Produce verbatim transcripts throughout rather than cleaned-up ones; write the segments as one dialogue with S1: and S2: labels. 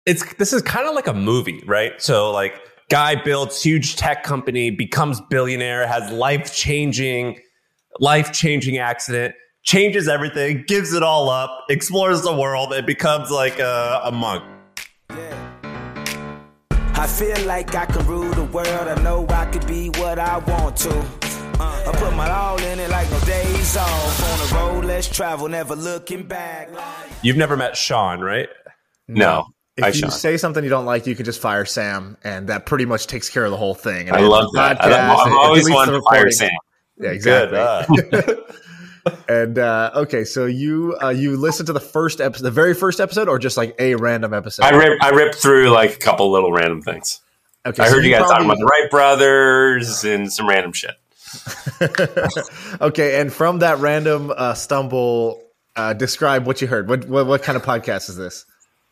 S1: it's this is kind of like a movie, right? So like guy builds huge tech company, becomes billionaire, has life-changing, life-changing accident, changes everything, gives it all up, explores the world, and becomes like a, a monk.
S2: Yeah. I feel like I can rule the world. I know I could be what I want to. Uh, I put my all in it like no days off. On the road, let's travel, never looking back.
S1: You've never met Sean, right?
S3: No.
S4: If
S3: Hi,
S4: you
S3: Sean.
S4: say something you don't like, you could just fire Sam, and that pretty much takes care of the whole thing. And
S3: I
S4: it ends
S3: love
S4: the
S3: that.
S4: podcast,
S3: I, I've
S4: it
S3: always
S4: deletes
S3: wanted
S4: the
S3: to fire
S4: recording.
S3: Sam.
S4: Yeah, exactly.
S1: Good, uh.
S4: And uh, okay, so you uh, you listened to the first episode, the very first episode, or just like a random episode?
S3: I ripped, I ripped through like a couple little random things.
S4: Okay,
S3: I
S4: so
S3: heard you guys
S4: probably-
S3: talking about the Wright brothers and some random shit.
S4: Okay, and from that random uh, stumble, uh, describe what you heard. What, what what kind of podcast is this?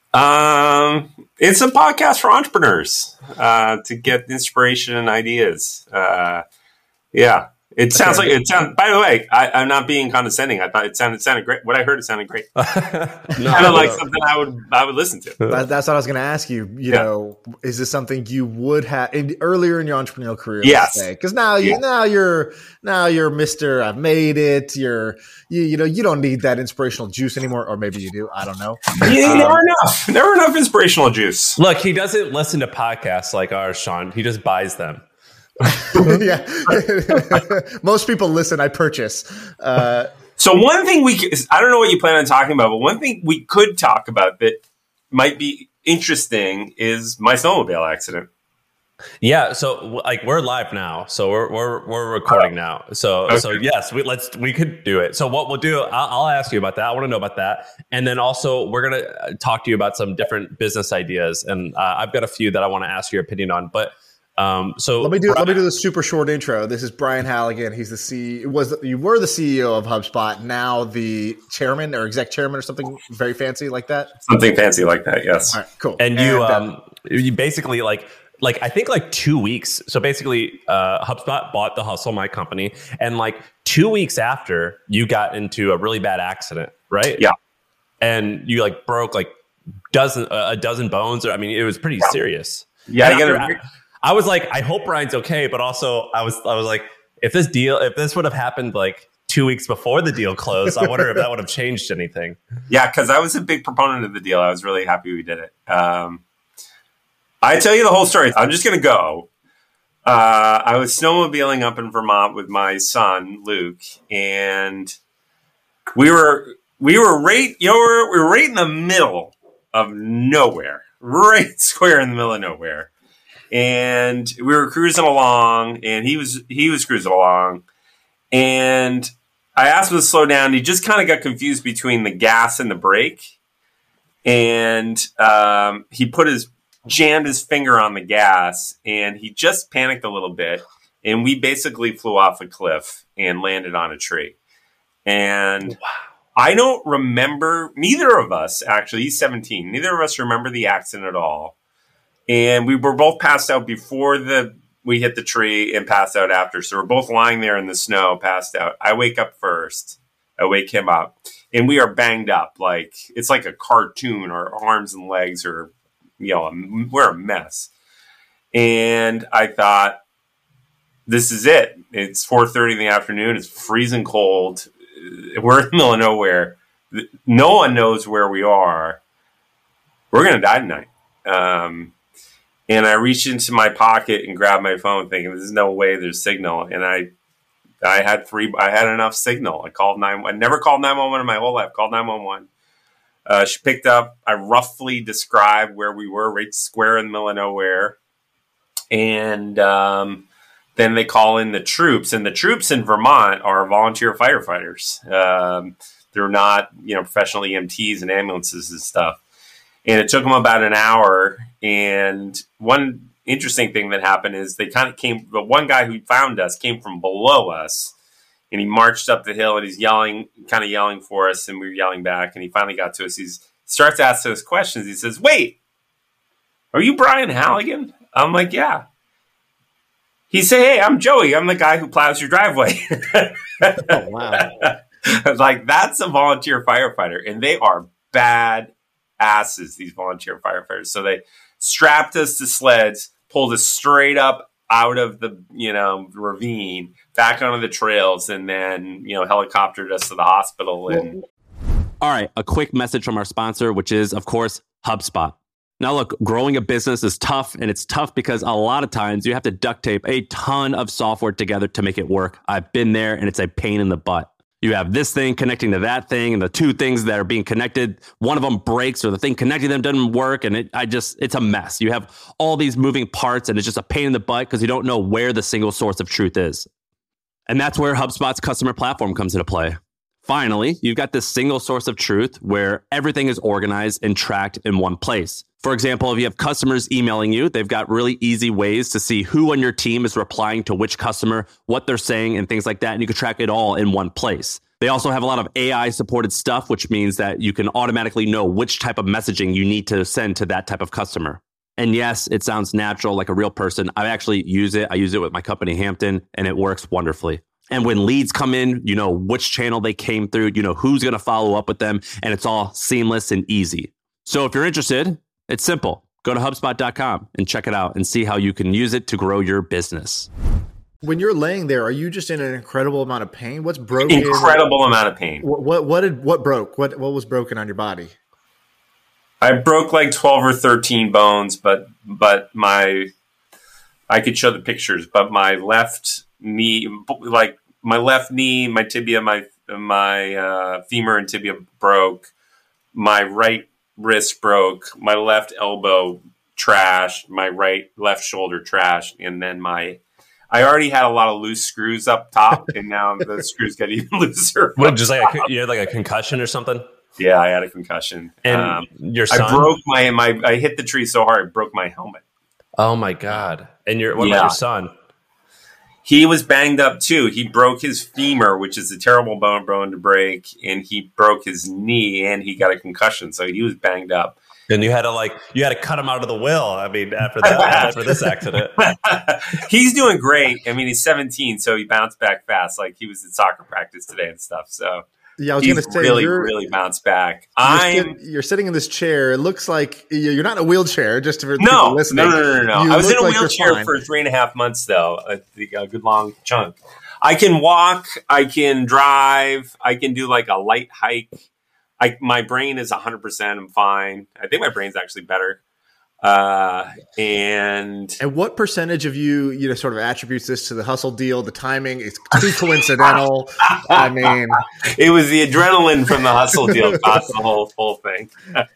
S3: Um, it's a podcast for entrepreneurs uh, to get inspiration and ideas. Uh, yeah, it sounds
S4: Okay.
S3: like it sounds. By the way, I, I'm not being condescending. I thought it sounded sounded great. What I heard, it sounded great.
S1: no,
S3: Kind of like something I would I would listen to.
S4: That, that's what I was going to ask you. You
S3: Yeah.
S4: know, is this something you would have in, earlier in your entrepreneurial career?
S3: Yes.
S4: Because now you
S3: Yeah.
S4: now you're now you're Mister I've made it. You're you you know you don't need that inspirational juice anymore, or maybe you do. I don't know.
S3: Yeah,
S4: Um,
S3: never enough. Never enough inspirational juice.
S1: Look, he doesn't listen to podcasts like ours, Sean. He just buys them.
S4: Yeah, most people listen. I purchase. Uh,
S3: So one thing we could, I don't know what you plan on talking about, but one thing we could talk about that might be interesting is my snowmobile accident.
S1: Yeah, so like we're live now, so we're we're we're recording now. So
S3: Okay.
S1: so yes, we let's we could do it. So what we'll do, I'll, I'll ask you about that. I want to know about that, and then also we're gonna talk to you about some different business ideas, and uh, I've got a few that I want to ask your opinion on. But um, so
S4: let me do let me do the super short intro. This is Brian Halligan. He's the C. Was you were the C E O of HubSpot, now the chairman or exec chairman or something very fancy like that.
S3: Something fancy like that, yes.
S4: All right, cool.
S1: and you
S4: uh,
S1: um you basically like. Like I think like two weeks. So basically, uh, HubSpot bought the Hustle, my company, and like two weeks after, you got into a really bad accident, right?
S3: Yeah.
S1: And you like broke like dozen a dozen bones. Or I mean, it was pretty serious.
S3: Yeah,
S1: And
S3: I
S1: after-
S3: gotta,
S1: I, I was like, I hope Brian's okay, but also I was I was like, if this deal, if this would have happened like two weeks before the deal closed, I wonder if that would have changed anything.
S3: yeah, because I was a big proponent of the deal. I was really happy we did it. Um, I tell you the whole story. I'm just gonna go. Uh, I was snowmobiling up in Vermont with my son Luke, and we were we were right you know we were, we were right in the middle of nowhere, right square in the middle of nowhere, and we were cruising along, and he was he was cruising along, and I asked him to slow down. He just kind of got confused between the gas and the brake, and um, he put his jammed his finger on the gas, and he just panicked a little bit, and we basically flew off a cliff and landed on a tree. And
S1: Wow.
S3: I don't remember, neither of us actually, he's seventeen, neither of us remember the accident at all. And we were both passed out before the we hit the tree and passed out after. So we're both lying there in the snow, passed out. I wake up first. I wake him up, and we are banged up. Like it's like a cartoon. Our arms and legs are, you know, we're a mess. And I thought, this is it. It's four thirty in the afternoon. It's freezing cold. We're in the middle of nowhere. No one knows where we are. We're going to die tonight. Um, and I reached into my pocket and grabbed my phone thinking, there's no way there's signal. And I, I had three, I had enough signal. I called nine. I never called nine one one in my whole life. Called nine one one. Uh, she picked up. I roughly described where we were, right square in the middle of nowhere. And um, then they call in the troops. And the troops in Vermont are volunteer firefighters. Um, they're not, you know, professional E M Ts and ambulances and stuff. And it took them about an hour. And one interesting thing that happened is they kind of came, the one guy who found us came from below us. And he marched up the hill and he's yelling, kind of yelling for us. And we were yelling back. And he finally got to us. He starts asking us questions. He says, wait, are you Brian Halligan? I'm like, yeah. He said, hey, I'm Joey. I'm the guy who plows your driveway.
S4: Oh, wow.
S3: Like, that's a volunteer firefighter. And they are bad asses, these volunteer firefighters. So they strapped us to sleds, pulled us straight up out of the, you know, ravine, back onto the trails, and then, you know, helicoptered us to the hospital. And
S5: all right, a quick message from our sponsor, which is, of course, HubSpot. Now, look, growing a business is tough, and it's tough because a lot of times you have to duct tape a ton of software together to make it work. I've been there, and it's a pain in the butt. You have this thing connecting to that thing, and the two things that are being connected, one of them breaks, or the thing connecting them doesn't work, and it, I just, it's a mess. You have all these moving parts, and it's just a pain in the butt because you don't know where the single source of truth is. And that's where HubSpot's customer platform comes into play. Finally, you've got this single source of truth where everything is organized and tracked in one place. For example, if you have customers emailing you, they've got really easy ways to see who on your team is replying to which customer, what they're saying, and things like that. And you can track it all in one place. They also have a lot of A I supported stuff, which means that you can automatically know which type of messaging you need to send to that type of customer. And yes, it sounds natural, like a real person. I actually use it. I use it with my company, Hampton, and it works wonderfully. And when leads come in, you know which channel they came through, you know who's going to follow up with them, and it's all seamless and easy. So if you're interested, it's simple. Go to HubSpot dot com and check it out and see how you can use it to grow your business.
S4: When you're laying there, are you just in an incredible amount of pain? What's broken?
S3: Incredible amount of pain.
S4: What, what what did what broke? What what was broken on your body?
S3: I broke like twelve or thirteen bones, but but my I could show the pictures, but my left knee, like my left knee, my tibia, my my uh, femur and tibia broke. My right wrist broke. My left elbow trashed. My right left shoulder trashed, and then my I already had a lot of loose screws up top, and now the screws got even looser.
S1: What, just like a, you had like a concussion or something?
S3: Yeah, I had a concussion.
S1: And
S3: um,
S1: your son?
S3: I broke my my. I hit the tree so hard, I broke my helmet.
S1: Oh my god! And your what
S3: yeah.
S1: about your son?
S3: He was banged up too. He broke his femur, which is a terrible bone bone to break, and he broke his knee, and he got a concussion. So he was banged up.
S1: And you had to like you had to cut him out of the will. I mean, after that, after this accident,
S3: he's doing great. I mean, he's seventeen, so he bounced back fast. Like he was at soccer practice today and stuff. So
S4: yeah, I was
S3: he's
S4: going to say
S3: really,
S4: you're,
S3: really bounced back.
S4: You're,
S3: I'm
S4: sit, you're sitting in this chair. It looks like you're not in a wheelchair. Just for
S3: no,
S4: people listening.
S3: no, no, no, no.
S4: You
S3: I was in a
S4: like
S3: wheelchair for three and a half months, though. A, a good long chunk. I can walk. I can drive. I can do like a light hike. I, my brain is one hundred percent. I'm fine. I think my brain's actually better. Uh, and
S4: and what percentage of you, you know, sort of attributes this to the hustle deal, the timing? It's too coincidental. I mean,
S3: it was the adrenaline from the hustle deal caused the whole whole thing.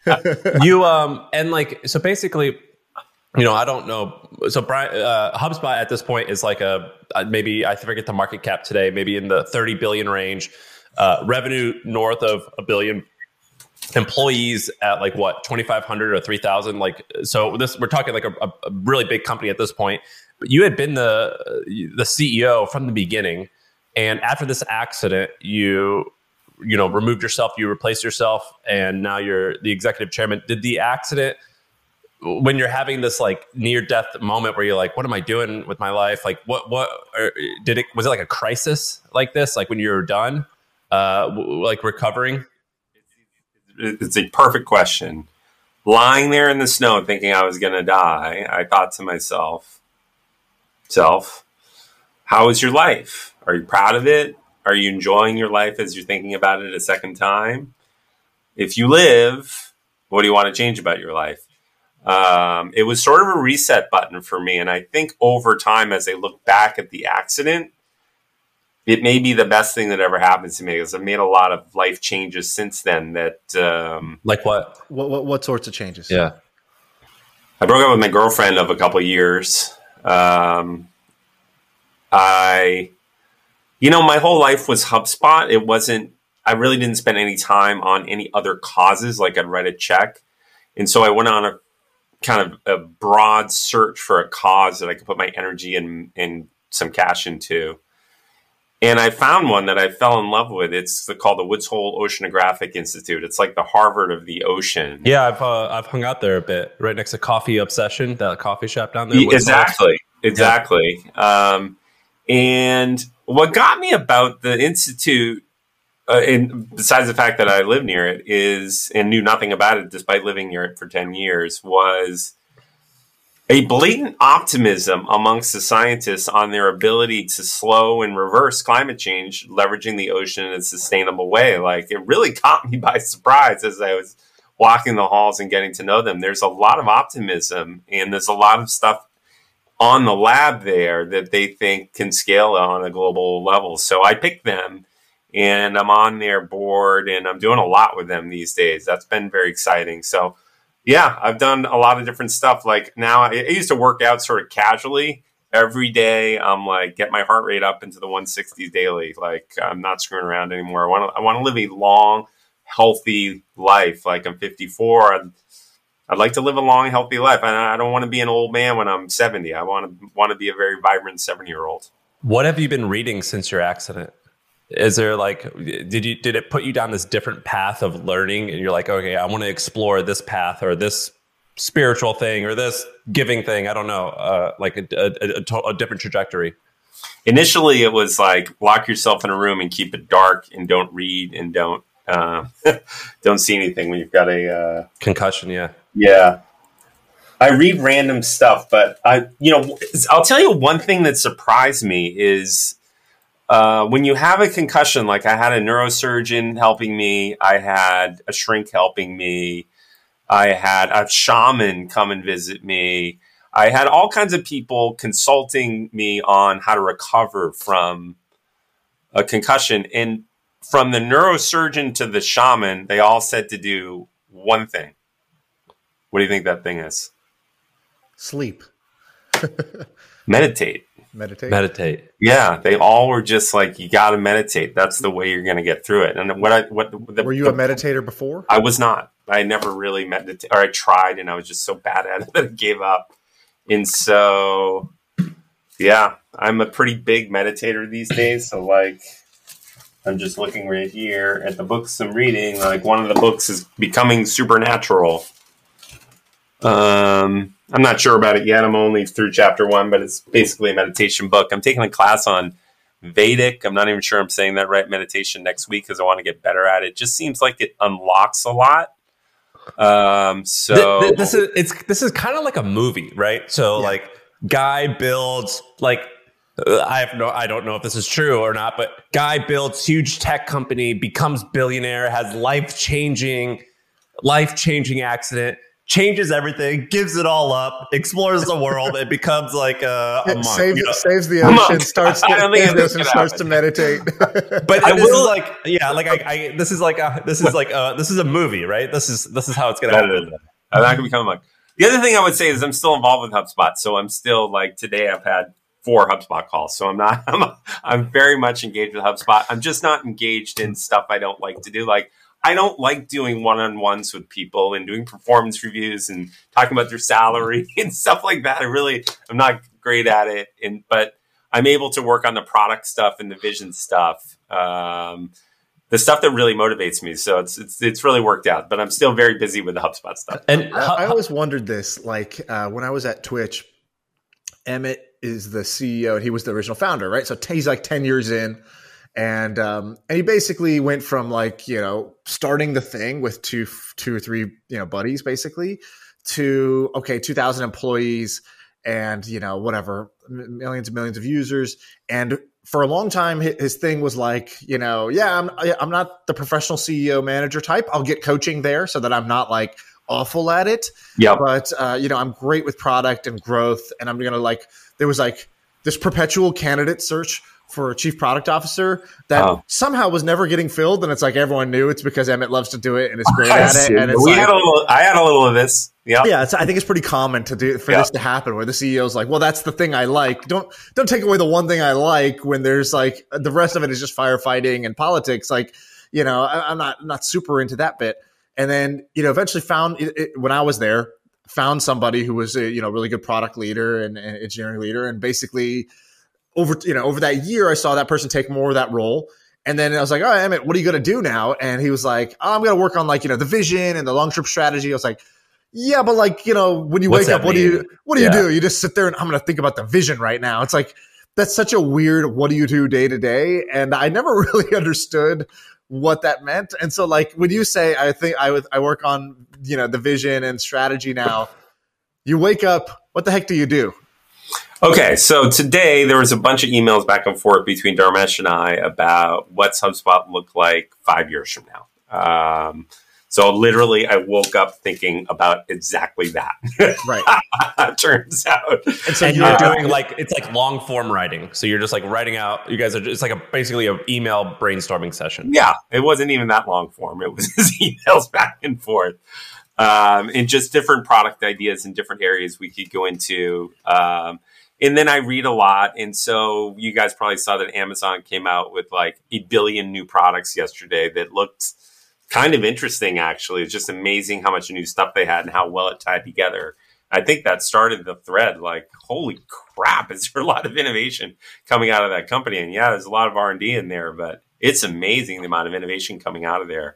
S1: you um and like so basically, you know, I don't know. So Brian, uh, HubSpot at this point is like a maybe I forget the market cap today, maybe in the thirty billion range, uh, revenue north of a billion. Employees at like what twenty-five hundred or three thousand, like so this we're talking like a, a really big company at this point. But you had been the the C E O from the beginning, and after this accident you you know removed yourself, you replaced yourself, and now you're the executive chairman. Did the accident, when you're having this like near death moment where you're like, what am I doing with my life, like what what or did it was it like a crisis like this, like when you're done uh like recovering?
S3: It's a perfect question. Lying there in the snow thinking I was going to die, I thought to myself, self, how is your life? Are you proud of it? Are you enjoying your life as you're thinking about it a second time? If you live, what do you want to change about your life? Um, it was sort of a reset button for me. And I think over time, as I look back at the accident, it may be the best thing that ever happened to me because I've made a lot of life changes since then. That um,
S1: like what?
S4: what? What what sorts of changes?
S1: Yeah,
S3: I broke up with my girlfriend of a couple of years. Um, I, you know, my whole life was HubSpot. It wasn't. I really didn't spend any time on any other causes. Like I'd write a check, and so I went on a kind of a broad search for a cause that I could put my energy and and some cash into. And I found one that I fell in love with. It's called the Woods Hole Oceanographic Institute. It's like the Harvard of the ocean.
S1: Yeah, I've uh, I've hung out there a bit, right next to Coffee Obsession, that coffee shop down there.
S3: Yeah, exactly, exactly. Yeah. Um, and what got me about the institute uh, and besides the fact that I live near it, is and knew nothing about it despite living near it for ten years, was a blatant optimism amongst the scientists on their ability to slow and reverse climate change, leveraging the ocean in a sustainable way. Like, it really caught me by surprise as I was walking the halls and getting to know them. There's a lot of optimism, and there's a lot of stuff on the lab there that they think can scale on a global level. So I picked them, and I'm on their board, and I'm doing a lot with them these days. That's been very exciting. So yeah, I've done a lot of different stuff. Like, now I, I used to work out sort of casually every day. I'm like, get my heart rate up into the one sixties daily. Like, I'm not screwing around anymore. I want to, I want to live a long, healthy life. Like, I'm fifty-four. I'd, I'd like to live a long, healthy life. I, I don't want to be an old man when I'm seventy. I want to want to be a very vibrant seventy year old.
S1: What have you been reading since your accident? Is there like, did you, did it put you down this different path of learning and you're like, okay, I want to explore this path or this spiritual thing or this giving thing? I don't know, uh, like a, a, a, to- a different trajectory.
S3: Initially, it was like, lock yourself in a room and keep it dark and don't read and don't, uh, don't see anything when you've got a, uh,
S1: concussion. Yeah.
S3: Yeah. I read random stuff, but I, you know, I'll tell you one thing that surprised me is, Uh, when you have a concussion, like I had a neurosurgeon helping me, I had a shrink helping me, I had a shaman come and visit me, I had all kinds of people consulting me on how to recover from a concussion. And from the neurosurgeon to the shaman, they all said to do one thing. What do you think that thing is?
S4: Sleep.
S3: Meditate.
S4: Meditate.
S1: Meditate.
S3: Yeah, they all were just like, you got to meditate. That's the way you're going to get through it. And what I what the,
S4: Were you
S3: the,
S4: a meditator before?
S3: I was not. I never really meditated, or I tried, and I was just so bad at it that I gave up. And so, yeah, I'm a pretty big meditator these days. So, like, I'm just looking right here at the books I'm reading. Like, one of the books is Becoming Supernatural. Um, I'm not sure about it yet. I'm only through chapter one, but it's basically a meditation book. I'm taking a class on Vedic. I'm not even sure I'm saying that right. Meditation next week because I want to get better at it. It just seems like it unlocks a lot. Um, so
S1: Th- th- this is it's this is kind of like a movie, right? So
S4: Yeah.
S1: like, guy builds like uh, I have no I don't know if this is true or not, but guy builds huge tech company, becomes billionaire, has life changing life changing accident. Changes everything, gives it all up, explores the world, and becomes like a, a
S4: It
S1: monk.
S4: saves,
S1: you know?
S4: saves the
S3: A
S4: ocean,
S3: monk.
S4: starts
S3: I don't think
S4: to,
S3: this
S4: and
S3: could
S4: starts to
S3: happen.
S4: meditate.
S1: But
S3: I
S1: this
S3: will-
S1: is like, yeah, like I, I this is like a, this is like a, this is a movie, right? This is this is how it's gonna
S3: No, no,
S1: happen.
S3: no, no. I'm not going to become a monk. The other thing I would say is I'm still involved with HubSpot. So I'm still like, today I've had four HubSpot calls. So I'm not, I'm, I'm very much engaged with HubSpot. I'm just not engaged in stuff I don't like to do. Like, I don't like doing one-on-ones with people and doing performance reviews and talking about their salary and stuff like that. I really, I'm not great at it. And, but I'm able to work on the product stuff and the vision stuff. Um, the stuff that really motivates me. So it's, it's, it's really worked out, but I'm still very busy with the HubSpot stuff.
S1: And
S4: I, I always wondered this, like uh, when I was at Twitch, Emmett is the C E O and he was the original founder, right? So t- he's like ten years in. And um, and he basically went from like, you know, starting the thing with two two or three, you know, buddies basically to, okay, two thousand employees and, you know, whatever, millions and millions of users. And for a long time, his, his thing was like, you know, yeah, I'm I'm not the professional C E O manager type. I'll get coaching there so that I'm not like awful at it.
S3: Yeah.
S4: But, uh, you know, I'm great with product and growth. And I'm going to like, there was like this perpetual candidate search for a chief product officer that
S3: Oh.
S4: somehow was never getting filled. And it's like, everyone knew it's because Emmett loves to do it and is great at it. And it's
S3: we
S4: like,
S3: had a little, I had a little of this. Yeah.
S4: yeah, it's, I think it's pretty common to do for
S3: Yeah.
S4: this to happen where the C E O is like, well, that's the thing I like. Don't, don't take away the one thing I like when there's like the rest of it is just firefighting and politics. Like, you know, I, I'm not, not super into that bit. And then, you know, eventually found it, it, when I was there, found somebody who was a, you know, really good product leader and, and engineering leader. And basically over, you know, over that year, I saw that person take more of that role. And then I was like, oh, Emmett, what are you going to do now? And he was like, oh, I'm going to work on like, you know, the vision and the long trip strategy. I was like, yeah, but like, you know, when you
S1: What's
S4: wake up,
S1: that
S4: what do
S1: mean?
S4: you, what do
S1: Yeah.
S4: you do? You just sit there and I'm going to think about the vision right now. It's like, that's such a weird, what do you do day to day? And I never really understood what that meant. And so like when you say, I think I would, I work on, you know, the vision and strategy now, you wake up, what the heck do you do?
S3: Okay, so today there was a bunch of emails back and forth between Dharmesh and I about what's HubSpot look like five years from now. Um, so literally, I woke up thinking about exactly that.
S4: Right.
S3: Turns out,
S1: and so you're doing like it's like long form writing. So you're just like writing out. You guys are just like a basically an email brainstorming session.
S3: Yeah, it wasn't even that long form. It was just emails back and forth. Um, and just different product ideas in different areas we could go into. Um, and then I read a lot. And so you guys probably saw that Amazon came out with like a billion new products yesterday that looked kind of interesting, actually. It's just amazing how much new stuff they had and how well it tied together. I think that started the thread like, holy crap, is there a lot of innovation coming out of that company? And yeah, there's a lot of R and D in there, but it's amazing the amount of innovation coming out of there.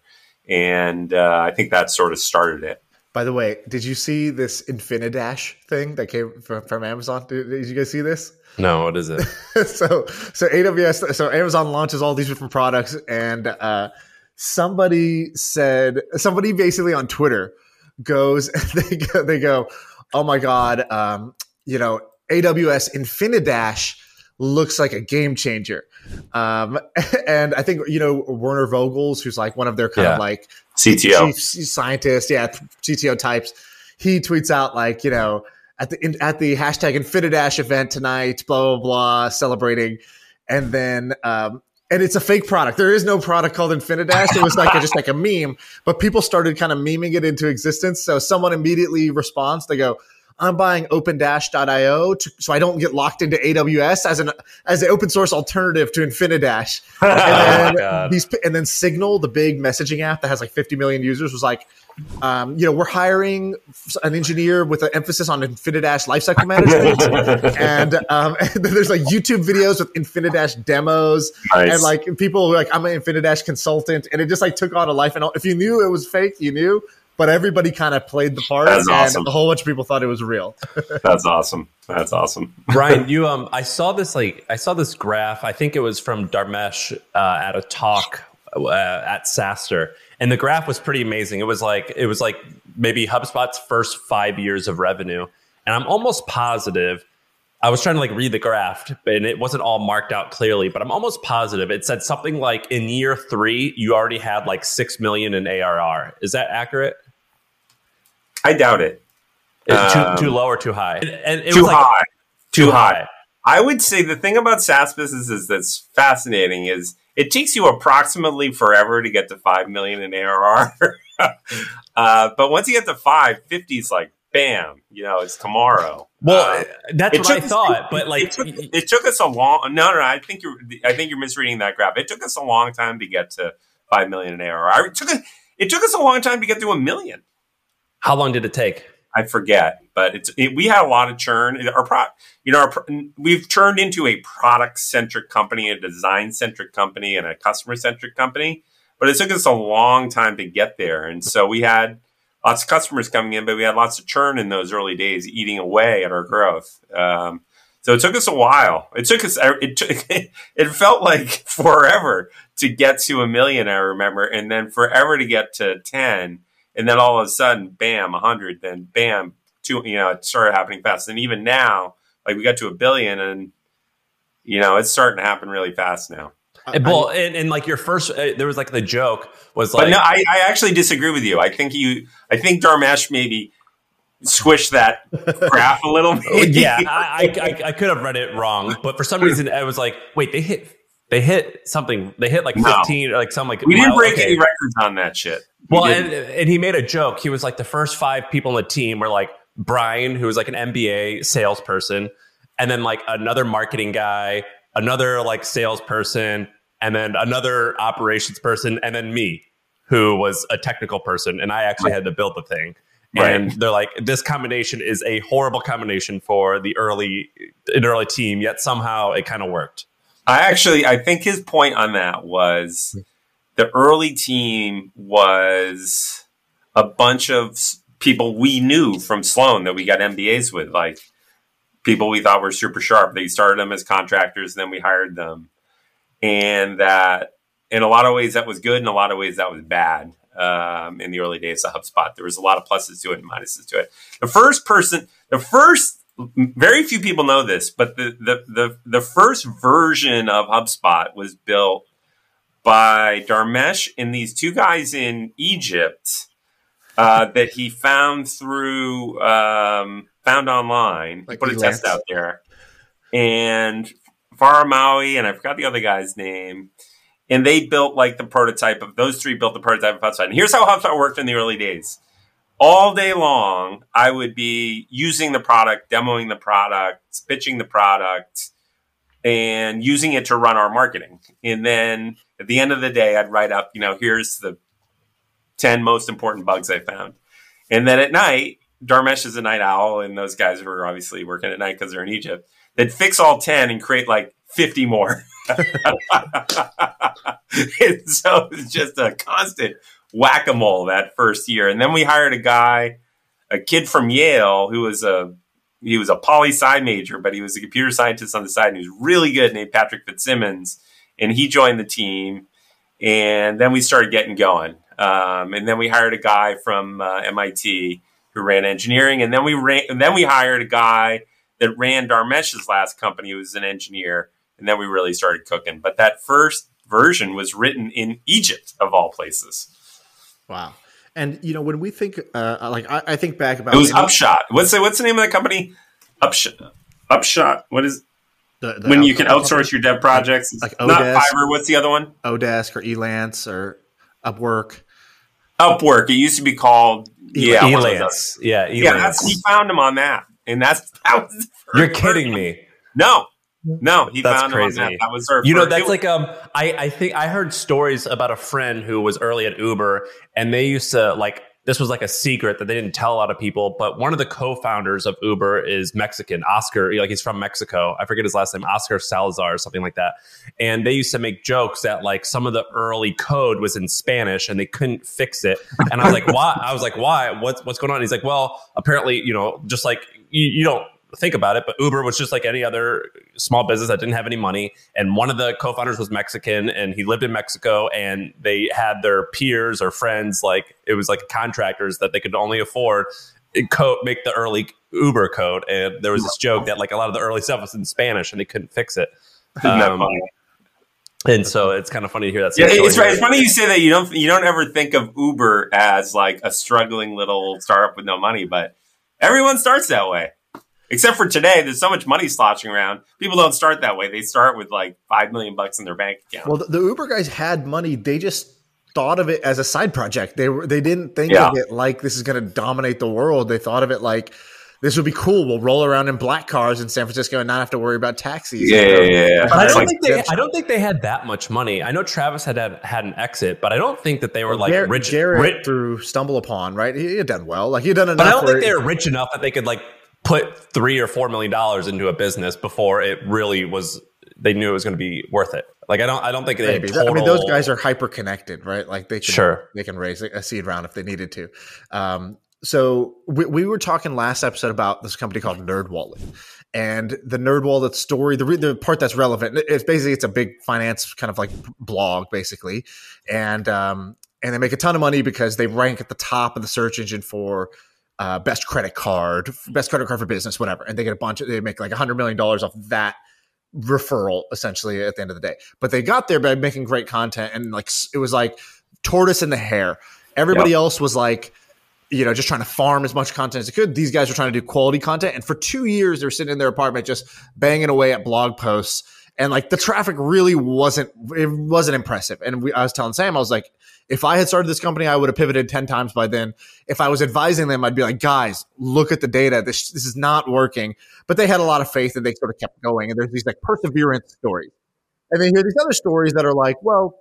S3: And uh, I think that sort of started it.
S4: By the way, did you see this Infinidash thing that came from, from Amazon? Did, did you guys see this?
S1: No, what is it?
S4: so, so A W S, so Amazon launches all these different products, and uh, somebody said, somebody basically on Twitter goes, they go, they go, oh my god, um, you know, A W S Infinidash looks like a game changer. Um, and I think, you know, Werner Vogels, who's like one of their kind
S1: yeah.
S4: of like
S3: C T O
S4: chief scientists, yeah, C T O types, he tweets out like, you know, at the in, at the hashtag Infinidash event tonight, blah blah blah, celebrating, and then um, and it's a fake product. There is no product called Infinidash. It was like a, just like a meme, but people started kind of memeing it into existence. So someone immediately responds. They go, I'm buying open dash dot io to, so I don't get locked into A W S as an as an open source alternative to Infinidash. And then,
S1: oh
S4: these, and then Signal, the big messaging app that has like fifty million users, was like, um, you know, we're hiring an engineer with an emphasis on Infinidash lifecycle management. and, um, and then there's like YouTube videos with Infinidash demos.
S3: Nice.
S4: And like people were like, I'm an Infinidash consultant. And it just like took on a life. And if you knew it was fake, you knew. But everybody kind of played the part,
S3: That's
S4: and
S3: awesome.
S4: a whole bunch of people thought it was real.
S3: That's awesome. That's awesome.
S1: Brian, you um, I saw this like I saw this graph. I think it was from Dharmesh uh, at a talk uh, at SaaStr, and the graph was pretty amazing. It was like it was like maybe HubSpot's first five years of revenue, and I'm almost positive. I was trying to like read the graph, and it wasn't all marked out clearly, but I'm almost positive it said something like in year three you already had like six million in A R R. Is that accurate?
S3: I doubt it.
S1: Um, too, too low or too high? And, and it
S3: too
S1: was like,
S3: high. Too,
S1: too
S3: high.
S1: high.
S3: I would say the thing about SaaS businesses that's fascinating is it takes you approximately forever to get to five million in A R R. uh, but once you get to five, fifty is like, bam, you know, it's tomorrow.
S1: Well,
S3: uh,
S1: that's what I
S3: us,
S1: thought,
S3: it,
S1: but like,
S3: it took, it took us a long. No, no, no, I think you're. I think you're misreading that graph. It took us a long time to get to five million in A R R. It took us. It took us a long time to get to a million.
S1: How long did it take?
S3: I forget, but it's it, we had a lot of churn. Our pro, you know, our, we've turned into a product centric company, a design centric company, and a customer centric company. But it took us a long time to get there, and so we had lots of customers coming in, but we had lots of churn in those early days, eating away at our growth. Um, so it took us a while. It took us. It took, it felt like forever to get to a million. I remember, and then forever to get to ten. And then all of a sudden, bam, a hundred. Then bam, two. You know, it started happening fast. And even now, like we got to a billion, and you know, it's starting to happen really fast now.
S1: And, well, and, and like your first, uh, there was like the joke was like,
S3: but no, I, I actually disagree with you. I think you, I think Dharmesh maybe squished that graph a little bit.
S1: Yeah, I, I, I could have read it wrong, but for some reason, I was like, wait, they hit. They hit something. They hit like fifteen, no. or like some like.
S3: We didn't
S1: wow,
S3: break
S1: okay.
S3: any records on that shit.
S1: We well, and, and he made a joke. He was like the first five people on the team were like Brian, who was like an M B A salesperson, and then like another marketing guy, another like salesperson, and then another operations person, and then me, who was a technical person, and I actually had to build the thing.
S3: Right.
S1: And they're like, this combination is a horrible combination for the early, an early team. Yet somehow it kind of worked.
S3: I actually, I think his point on that was the early team was a bunch of people we knew from Sloan that we got M B As with, like people we thought were super sharp. They started them as contractors, then we hired them. And that in a lot of ways that was good. In a lot of ways that was bad. Um, in the early days of HubSpot, there was a lot of pluses to it and minuses to it. The first person, the first, very few people know this, but the the the, the first version of HubSpot was built by Dharmesh and these two guys in Egypt uh, that he found through um, found online. Like he put a test out there, and Farah Maui and I forgot the other guy's name. And they built like the prototype of those three built the prototype of HubSpot. And here's how HubSpot worked in the early days. All day long, I would be using the product, demoing the product, pitching the product, and using it to run our marketing. And then at the end of the day, I'd write up, you know, here's the ten most important bugs I found. And then at night, Dharmesh is a night owl, and those guys who are obviously working at night because they're in Egypt. They'd fix all ten and create like fifty more. And so it's just a constant whack-a-mole that first year. And then we hired a guy, a kid from Yale, who was a he was a poli-sci major, but he was a computer scientist on the side, and he was really good, named Patrick Fitzsimmons. And he joined the team. And then we started getting going. Um, and then we hired a guy from uh, M I T who ran engineering. And then we ran, and then we hired a guy that ran Dharmesh's last company, who was an engineer. And then we really started cooking. But that first version was written in Egypt, of all places.
S4: Wow. And, you know, when we think, uh, like, I, I think back about...
S3: It was Upshot. What's the, what's the name of that company? Upshot. Upshot. What is...
S4: The, the
S3: when you can outsource company? Your dev projects.
S4: Like, like
S3: not
S4: Odesk,
S3: Fiverr. What's the other one?
S4: Odesk or Elance or Upwork.
S3: Upwork. It used to be called... Yeah,
S1: Elance. Yeah, Elance.
S3: Yeah, that's, he found him on that. And that's... That was
S1: You're kidding me.
S3: No. No, he
S1: that's
S3: found
S1: crazy.
S3: Him on that. That was our
S1: you know,
S3: first,
S1: that's
S3: was,
S1: like um. I I think I heard stories about a friend who was early at Uber, and they used to like this was like a secret that they didn't tell a lot of people. But one of the co-founders of Uber is Mexican, Oscar. Like he's from Mexico. I forget his last name, Oscar Salazar or something like that. And they used to make jokes that like some of the early code was in Spanish and they couldn't fix it. And I was like, why? I was like, why? What's what's going on? He's like, well, apparently, you know, just like you, you don't. think about it, but Uber was just like any other small business that didn't have any money. And one of the co-founders was Mexican, and he lived in Mexico, and they had their peers or friends, like it was like contractors that they could only afford co- make the early Uber code. And there was this joke that like a lot of the early stuff was in Spanish and they couldn't fix it.
S3: Isn't that funny?
S1: And so it's kind of funny to hear that.
S3: Yeah, it's right. It's funny you say that. You don't you don't ever think of Uber as like a struggling little startup with no money, but everyone starts that way. Except for today, there's so much money sloshing around. People don't start that way. They start with like five million bucks in their bank account.
S4: Well, the, the Uber guys had money. They just thought of it as a side project. They were they didn't think
S3: yeah.
S4: of it like this is going to dominate the world. They thought of it like this would be cool. We'll roll around in black cars in San Francisco and not have to worry about taxis.
S3: Yeah, yeah, yeah.
S1: But I don't
S3: like,
S1: think they. I don't think they had that much money. I know Travis had had, had an exit, but I don't think that they were like
S4: Garrett,
S1: rich.
S4: Garrett
S1: rich
S4: through Stumble Upon, right? He had done well. Like he had done enough.
S1: But I don't think
S4: it,
S1: they were rich enough that they could like put three or four million dollars into a business before it really was. They knew it was going to be worth it. Like I don't. I don't think they. Had total...
S4: I mean, those guys are hyper connected, right? Like they can,
S1: sure
S4: they can raise a seed round if they needed to. Um, so we, we were talking last episode about this company called NerdWallet, and the NerdWallet story. The the part that's relevant. It's basically it's a big finance kind of like blog, basically, and um, and they make a ton of money because they rank at the top of the search engine for. Uh, best credit card, best credit card for business, whatever. And they get a bunch of, they make like a hundred million dollars off that referral essentially at the end of the day. But they got there by making great content. And like, it was like tortoise and the hare. Everybody yep. else was like, you know, just trying to farm as much content as they could. These guys were trying to do quality content. And for two years, they're sitting in their apartment, just banging away at blog posts. And like the traffic really wasn't, it wasn't impressive. And we, I was telling Sam, I was like, if I had started this company, I would have pivoted ten times by then. If I was advising them, I'd be like, guys, look at the data. This, this is not working. But they had a lot of faith and they sort of kept going. And there's these like perseverance stories. And then you hear these other stories that are like, well,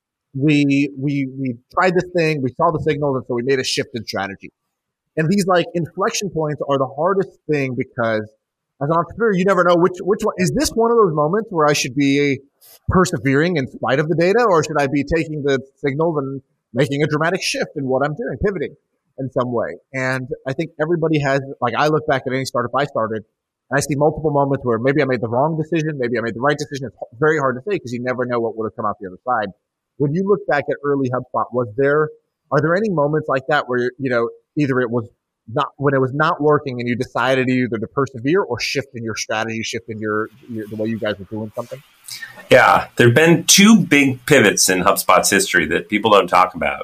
S4: we, we, we tried this thing. We saw the signals. And so we made a shift in strategy. And these like inflection points are the hardest thing because as an entrepreneur, you never know which, which one. Is this one of those moments where I should be persevering in spite of the data, or should I be taking the signals and making a dramatic shift in what I'm doing, pivoting in some way? And I think everybody has, like I look back at any startup I started, and I see multiple moments where maybe I made the wrong decision, maybe I made the right decision. It's very hard to say because you never know what would have come out the other side. when you look back at early HubSpot, was there, are there any moments like that where, you know, either it was not, when it was not working and you decided either to persevere or shift in your strategy, shift in your, your the way you guys were doing something?
S3: Yeah, there have been two big pivots in HubSpot's history that people don't talk about.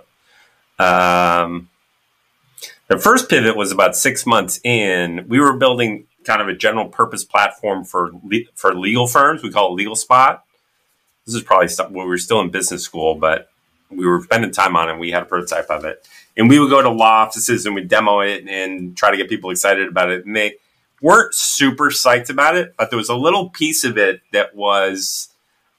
S3: Um, the first pivot was about six months in. We were building kind of a general purpose platform for le- for legal firms. We call it LegalSpot. This is probably stuff when we were still in business school, but we were spending time on it. And we had a prototype of it. And we would go to law offices and we'd demo it and try to get people excited about it. And they weren't super psyched about it, but there was a little piece of it that was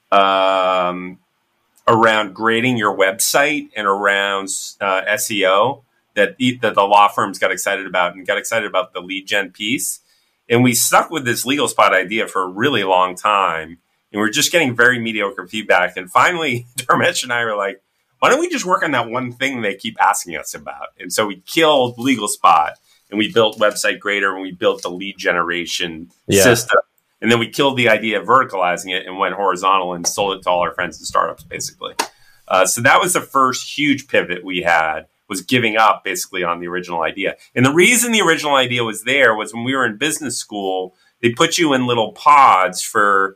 S3: um, around grading your website and around uh, S E O that, that the law firms got excited about and got excited about the lead gen piece. And we stuck with this LegalSpot idea for a really long time. And we're just getting very mediocre feedback. And finally, Dharmesh and I were like, why don't we just work on that one thing they keep asking us about? And so we killed LegalSpot and we built Website Grader and we built the lead generation yeah. system. And then we killed the idea of verticalizing it and went horizontal and sold it to all our friends and startups, basically. Uh, so that was the first huge pivot we had, was giving up basically on the original idea. And the reason the original idea was there was when we were in business school, they put you in little pods for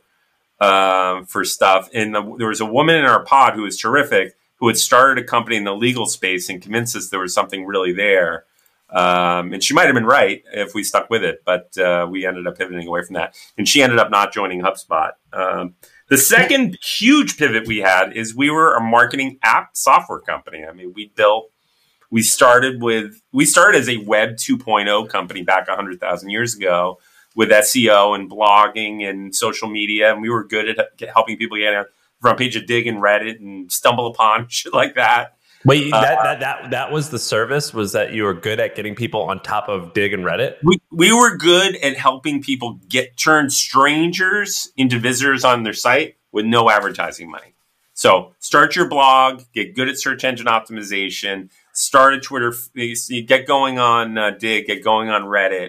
S3: uh, for stuff. And the, there was a woman in our pod who was terrific, who had started a company in the legal space and convinced us there was something really there. Um, and she might have been right if we stuck with it, but uh, we ended up pivoting away from that. And she ended up not joining HubSpot. Um, the second huge pivot we had is we were a marketing app software company. I mean, we built, we started with, we started as a web two point oh company back one hundred thousand years ago with S E O and blogging and social media. And we were good at helping people get on the front page of Dig and Reddit and stumble upon shit like that.
S1: Wait,
S3: uh,
S1: that, that that that was the service? Was that you were good at getting people on top of Dig and Reddit?
S3: We we were good at helping people get turn strangers into visitors on their site with no advertising money. So start your blog, get good at search engine optimization, start a Twitter, get going on uh, Dig, get going on Reddit,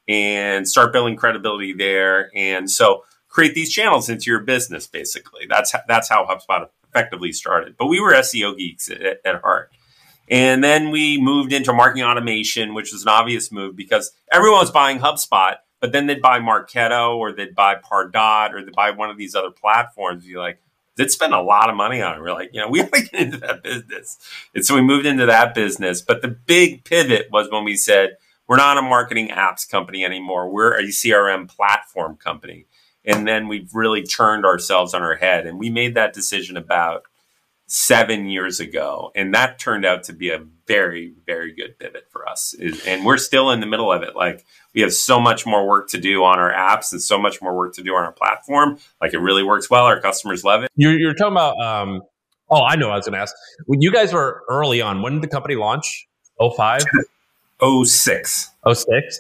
S3: and start building credibility there. And so create these channels into your business, basically. That's that's how HubSpot effectively started. But we were S E O geeks at, at heart. And then we moved into marketing automation, which was an obvious move because everyone was buying HubSpot, but then they'd buy Marketo or they'd buy Pardot or they'd buy one of these other platforms. You're like, they'd spend a lot of money on it. We're like, you know, we want to get into that business. And so we moved into that business. But the big pivot was when we said, we're not a marketing apps company anymore. We're a C R M platform company. And then we've really turned ourselves on our head. And we made that decision about seven years ago. And that turned out to be a very, very good pivot for us. And we're still in the middle of it. Like, we have so much more work to do on our apps and so much more work to do on our platform. Like, it really works well. Our customers love it.
S1: You're, you're talking about, um, oh, I know what I was going to ask. When you guys were early on, when did the company launch? oh five?
S3: oh six.
S1: oh six?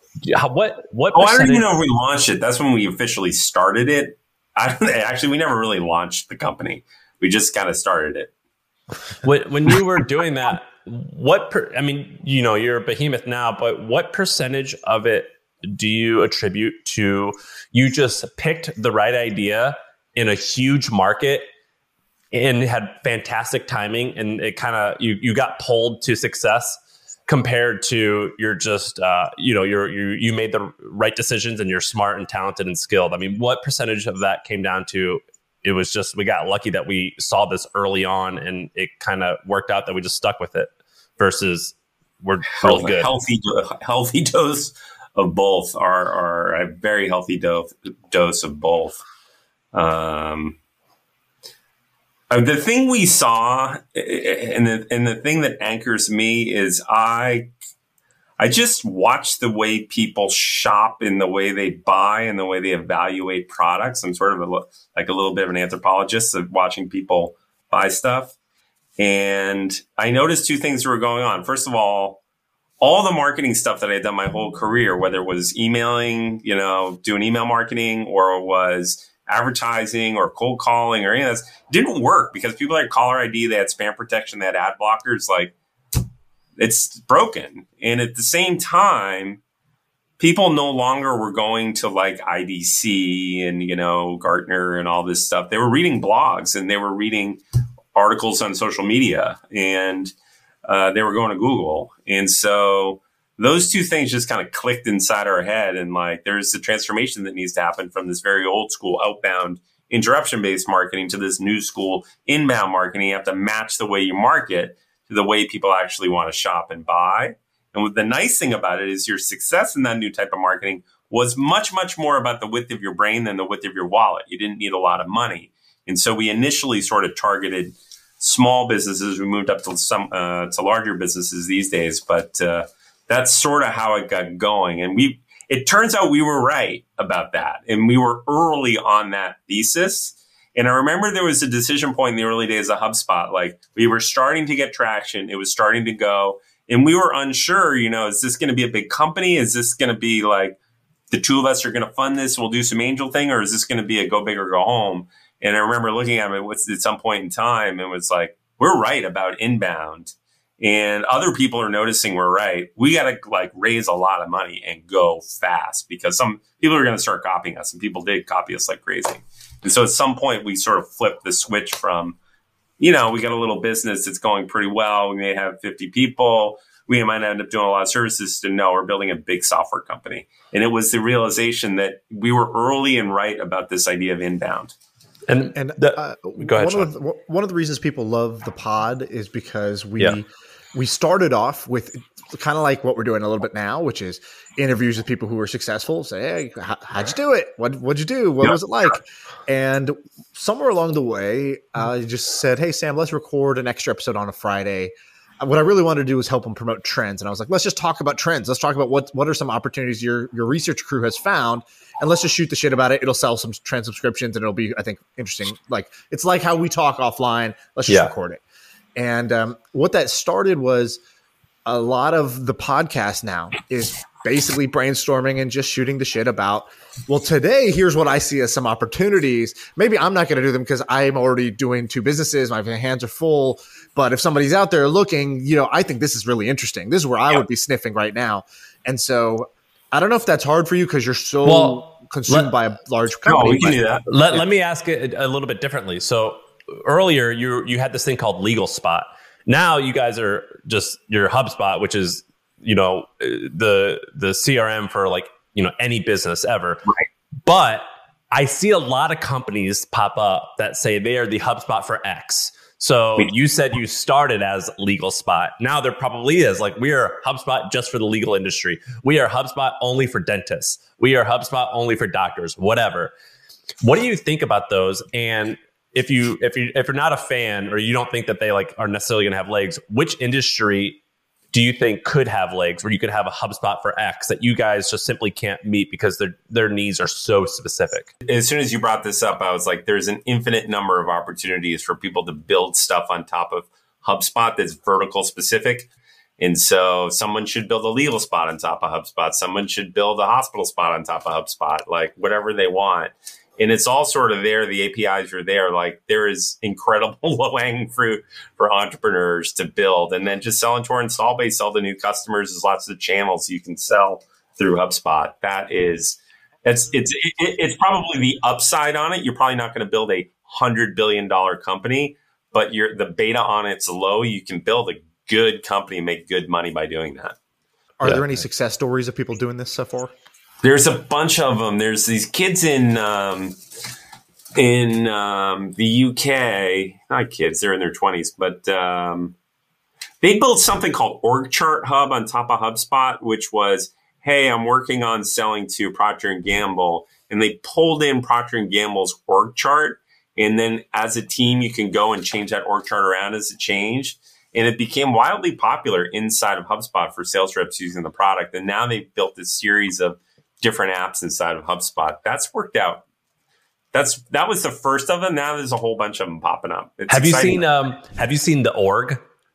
S1: What? What?
S3: Oh, I don't even know if we launched it. That's when we officially started it. I don't, actually, we never really launched the company. We just kind of started it.
S1: When, when you were doing that, what? Per, I mean, you know, you're a behemoth now, but what percentage of it do you attribute to you just picked the right idea in a huge market and had fantastic timing, and it kind of you you got pulled to success? Compared to you're just, uh, you know, you're, you you made the right decisions and you're smart and talented and skilled. I mean, what percentage of that came down to it was just we got lucky that we saw this early on and it kind of worked out that we just stuck with it versus we're really good.
S3: Healthy, healthy dose of both are, are a very healthy dose, dose of both. Um, The thing we saw, and the and the thing that anchors me is I, I just watch the way people shop and the way they buy and the way they evaluate products. I'm sort of a, like a little bit of an anthropologist of watching people buy stuff. And I noticed two things were going on. First of all, all the marketing stuff that I had done my whole career, whether it was emailing, you know, doing email marketing, or it was advertising or cold calling or any of this, didn't work because people had caller I D, they had spam protection, they had ad blockers. Like, it's broken. And at the same time, people no longer were going to like I D C and, you know, Gartner and all this stuff. They were reading blogs and they were reading articles on social media, and uh, they were going to Google. And so those two things just kind of clicked inside our head. And like, there's a transformation that needs to happen from this very old school outbound interruption-based marketing to this new school inbound marketing. You have to match the way you market to the way people actually want to shop and buy. And the nice thing about it is your success in that new type of marketing was much, much more about the width of your brain than the width of your wallet. You didn't need a lot of money. And so we initially sort of targeted small businesses. We moved up to some uh, to larger businesses these days, but uh, that's sort of how it got going. And we it turns out we were right about that. And we were early on that thesis. And I remember there was a decision point in the early days of HubSpot. Like, we were starting to get traction. It was starting to go. And we were unsure, you know, is this going to be a big company? Is this going to be like the two of us are going to fund this? We'll do some angel thing, or is this going to be a go big or go home? And I remember looking at it at some point in time, and it was like, we're right about inbound. And other people are noticing we're right. We got to like raise a lot of money and go fast, because some people are going to start copying us, and people did copy us like crazy. And so at some point we sort of flipped the switch from, you know, we got a little business that's going pretty well. We may have fifty people. We might end up doing a lot of services, to no, we're building a big software company. And it was the realization that we were early and right about this idea of inbound.
S4: And and the, uh, go ahead, one, of the, one of the reasons people love the pod is because we yeah. we started off with kind of like what we're doing a little bit now, which is interviews with people who are successful. Say, hey, how, how'd you do it? What what'd you do? What yeah. was it like? And somewhere along the way, I uh, just said, hey, Sam, let's record an extra episode on a Friday. What I really wanted to do was help them promote trends. And I was like, let's just talk about trends. Let's talk about what, what are some opportunities your, your research crew has found, and let's just shoot the shit about it. It'll sell some trend subscriptions, and it'll be, I think, interesting. Like, it's like how we talk offline. Let's just yeah. record it. And um, what that started was a lot of the podcast now is basically brainstorming and just shooting the shit about, well, today, here's what I see as some opportunities. Maybe I'm not going to do them because I'm already doing two businesses. My hands are full. But if somebody's out there looking, you know, I think this is really interesting. This is where I yeah. would be sniffing right now. And so I don't know if that's hard for you because you're so well, consumed let, by a large company.
S3: No, we can do that.
S1: Let, let me ask it a little bit differently. So earlier, you you had this thing called LegalSpot. Now you guys are just your HubSpot, which is, you know, the the C R M for like, you know, any business ever.
S3: Right.
S1: But I see a lot of companies pop up that say they are the HubSpot for X. So you said you started as LegalSpot. Now there probably is like, we are HubSpot just for the legal industry. We are HubSpot only for dentists. We are HubSpot only for doctors, whatever. What do you think about those? And if you if you if you're not a fan, or you don't think that they like are necessarily going to have legs, which industry do you think could have legs where you could have a HubSpot for X that you guys just simply can't meet because their their needs are so specific?
S3: As soon as you brought this up, I was like, there's an infinite number of opportunities for people to build stuff on top of HubSpot that's vertical specific. And so someone should build a legal spot on top of HubSpot. Someone should build a hospital spot on top of HubSpot, like whatever they want. And it's all sort of there. The A P Is are there. Like, there is incredible low-hanging fruit for entrepreneurs to build. And then just sell into our install base, sell to new customers. There's lots of channels you can sell through HubSpot. That is, it's it's it, it's probably the upside on it. You're probably not going to build a one hundred billion dollars company, but you're, the beta on it's low. You can build a good company and make good money by doing that.
S4: Are yeah. there any success stories of people doing this so far?
S3: There's a bunch of them. There's these kids in um, in um, the U K, not kids, they're in their twenties, but um, they built something called OrgChart Hub on top of HubSpot, which was, hey, I'm working on selling to Procter and Gamble, and they pulled in Procter and Gamble's org chart, and then as a team, you can go and change that org chart around as it changed. And it became wildly popular inside of HubSpot for sales reps using the product. And now they've built this series of different apps inside of HubSpot. That's worked out. That's that was the first of them. Now there's a whole bunch of them popping up. It's
S1: have
S3: exciting.
S1: you seen um have you seen The Org?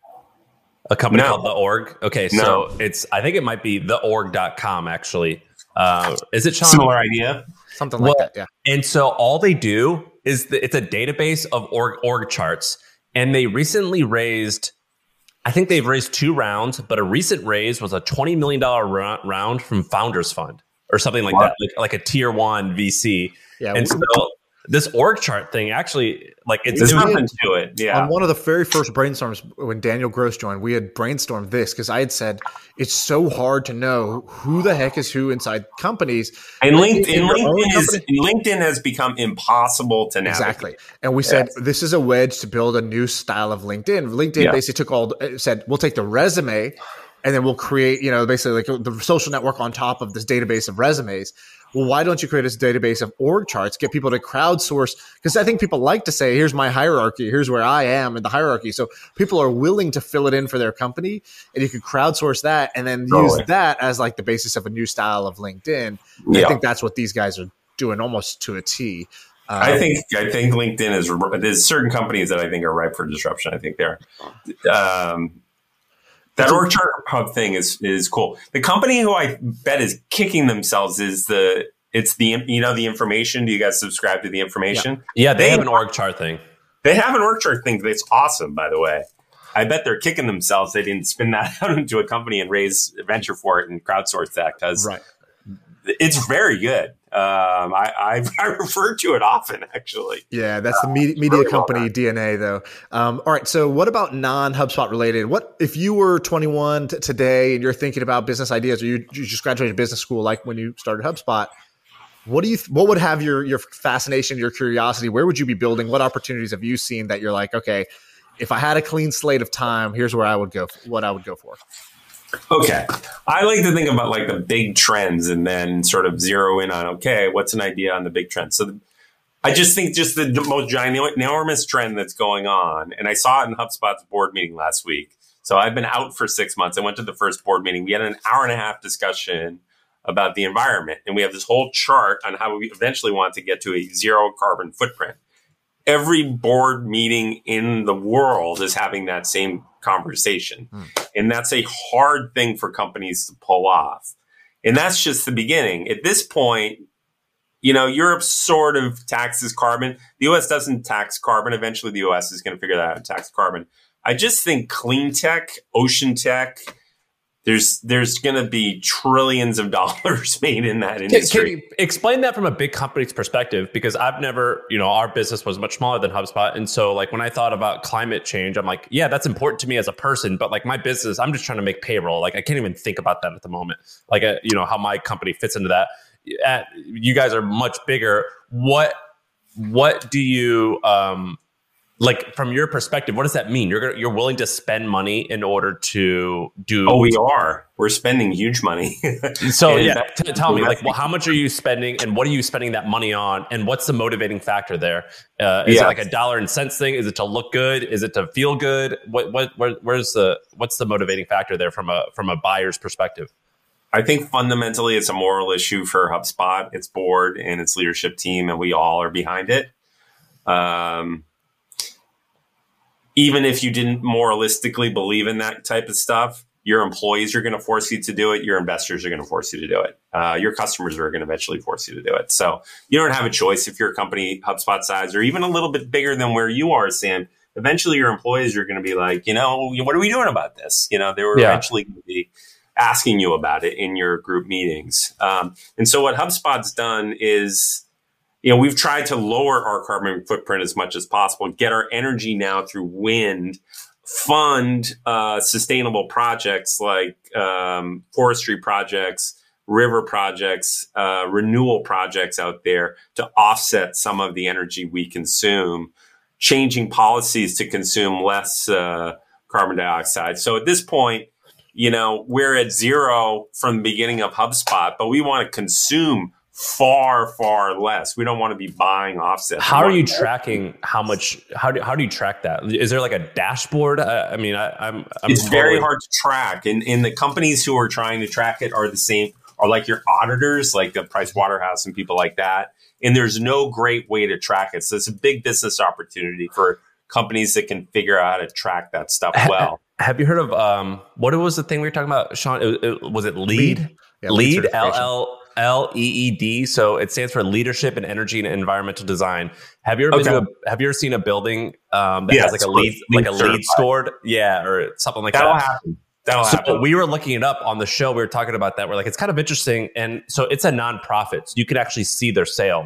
S1: A company no. called The Org? Okay, so no. it's I think it might be the org dot com actually. Uh is it Sean?
S3: Similar idea?
S4: Something like well, that, yeah.
S1: And so all they do is the, it's a database of org org charts, and they recently raised I think they've raised two rounds, but a recent raise was a twenty million dollars ra- round from Founders Fund or something like wow. that, like, like a tier one V C.
S4: Yeah,
S1: and
S4: we,
S1: so this org chart thing actually, like it's
S3: There's
S1: it was-
S3: nothing to it. Yeah.
S4: On one of the very first brainstorms when Daniel Gross joined, we had brainstormed this because I had said it's so hard to know who the heck is who inside companies.
S3: And
S4: Like,
S3: LinkedIn,
S4: in your own
S3: LinkedIn, is,
S4: company-
S3: LinkedIn has become impossible to navigate.
S4: Exactly. And we said, this is a wedge to build a new style of LinkedIn. LinkedIn
S3: Yeah.
S4: basically took all, the- said, we'll take the resume and then we'll create, you know, basically like the social network on top of this database of resumes. Well, why don't you create this database of org charts, get people to crowdsource? Because I think people like to say, here's my hierarchy, here's where I am in the hierarchy. So people are willing to fill it in for their company, and you can crowdsource that and then
S3: Totally.
S4: use that as like the basis of a new style of LinkedIn. And
S3: Yeah.
S4: I think that's what these guys are doing almost to a T. Uh,
S3: I think I think LinkedIn is there's certain companies that I think are ripe for disruption. I think they're um, that org chart hub thing is is cool. The company who I bet is kicking themselves is the it's the you know the information. Do you guys subscribe to the information?
S1: yeah, they,
S3: They-
S1: have an org chart thing.
S3: They have an org chart thing that's awesome, by the way. I bet they're kicking themselves. They didn't spin that out into a company and raise venture for it and crowdsource that because
S4: right.
S3: it's very good. Um, I, I I refer to it often, actually.
S4: Yeah, that's the media, media
S3: really well
S4: company
S3: done.
S4: D N A, though. Um, all right, so what about non-HubSpot related? What if you were twenty-one t- today and you're thinking about business ideas, or you, you just graduated business school, like when you started HubSpot? What do you? What would have your your fascination, your curiosity? Where would you be building? What opportunities have you seen that you're like, okay, if I had a clean slate of time, here's where I would go. What I would go for.
S3: Okay. I like to think about like the big trends and then sort of zero in on, okay, what's an idea on the big trends? So the, I just think just the, the most ginormous trend that's going on. And I saw it in HubSpot's board meeting last week. So I've been out for six months. I went to the first board meeting. We had an hour and a half discussion about the environment. And we have this whole chart on how we eventually want to get to a zero carbon footprint. Every board meeting in the world is having that same conversation. Hmm. And that's a hard thing for companies to pull off. And that's just the beginning. At this point, you know, Europe sort of taxes carbon. The U S doesn't tax carbon. Eventually, the U S is going to figure that out and tax carbon. I just think clean tech, ocean tech, there's there's going to be trillions of dollars made in that industry.
S1: Can, can you explain that from a big company's perspective? Because I've never, you know, our business was much smaller than HubSpot. And so like when I thought about climate change, I'm like, yeah, that's important to me as a person. But like my business, I'm just trying to make payroll. Like I can't even think about that at the moment. Like, uh, you know, how my company fits into that. At, you guys are much bigger. What, what do you, um, like from your perspective, what does that mean? You're gonna, you're willing to spend money in order to do.
S3: Oh, we are. We're spending huge money.
S1: So yeah, t- tell me, like, well, how much are you spending, and what are you spending that money on, and what's the motivating factor there? Uh, is
S3: yeah.
S1: it like a dollar and cents thing? Is it to look good? Is it to feel good? What what where, where's the what's the motivating factor there from a from a buyer's perspective?
S3: I think fundamentally it's a moral issue for HubSpot, its board, and its leadership team, and we all are behind it. Um. Even if you didn't moralistically believe in that type of stuff, your employees are going to force you to do it. Your investors are going to force you to do it. Uh, your customers are going to eventually force you to do it. So you don't have a choice if you're a company HubSpot size or even a little bit bigger than where you are, Sam. Eventually, your employees are going to be like, you know, what are we doing about this? You know, they were yeah. eventually going to be asking you about it in your group meetings. Um, and so what HubSpot's done is, you know, we've tried to lower our carbon footprint as much as possible, get our energy now through wind, fund uh, sustainable projects like um, forestry projects, river projects, uh, renewal projects out there to offset some of the energy we consume, changing policies to consume less uh, carbon dioxide. So at this point, you know, we're at zero from the beginning of HubSpot, but we want to consume far, far less. We don't want to be buying offsets.
S1: How are you tracking how much, how do, how do you track that? Is there like a dashboard? I, I mean, I, I'm, I'm
S3: It's
S1: totally...
S3: very hard to track. And, and the companies who are trying to track it are the same, are like your auditors, like the Price Waterhouse and people like that. And there's no great way to track it. So it's a big business opportunity for companies that can figure out how to track that stuff well.
S1: Have you heard of, um, what was the thing we were talking about, Sean? It, it, was it LEED?
S4: LEED, yeah,
S1: LEED,
S4: LEED
S1: L L L E E D. So it stands for Leadership in Energy and Environmental Design. Have you ever
S3: Okay.
S1: been to a, have you ever seen a building um, that
S3: Yes,
S1: has like a LEED,
S3: LEED
S1: like a LEED
S3: certified.
S1: scored? Yeah, or something like
S3: That'll
S1: that.
S3: happen. That'll
S1: So
S3: happen.
S1: we were looking it up on the show. We were talking about that. We're like, it's kind of interesting. And so it's a nonprofit. So you can actually see their sales.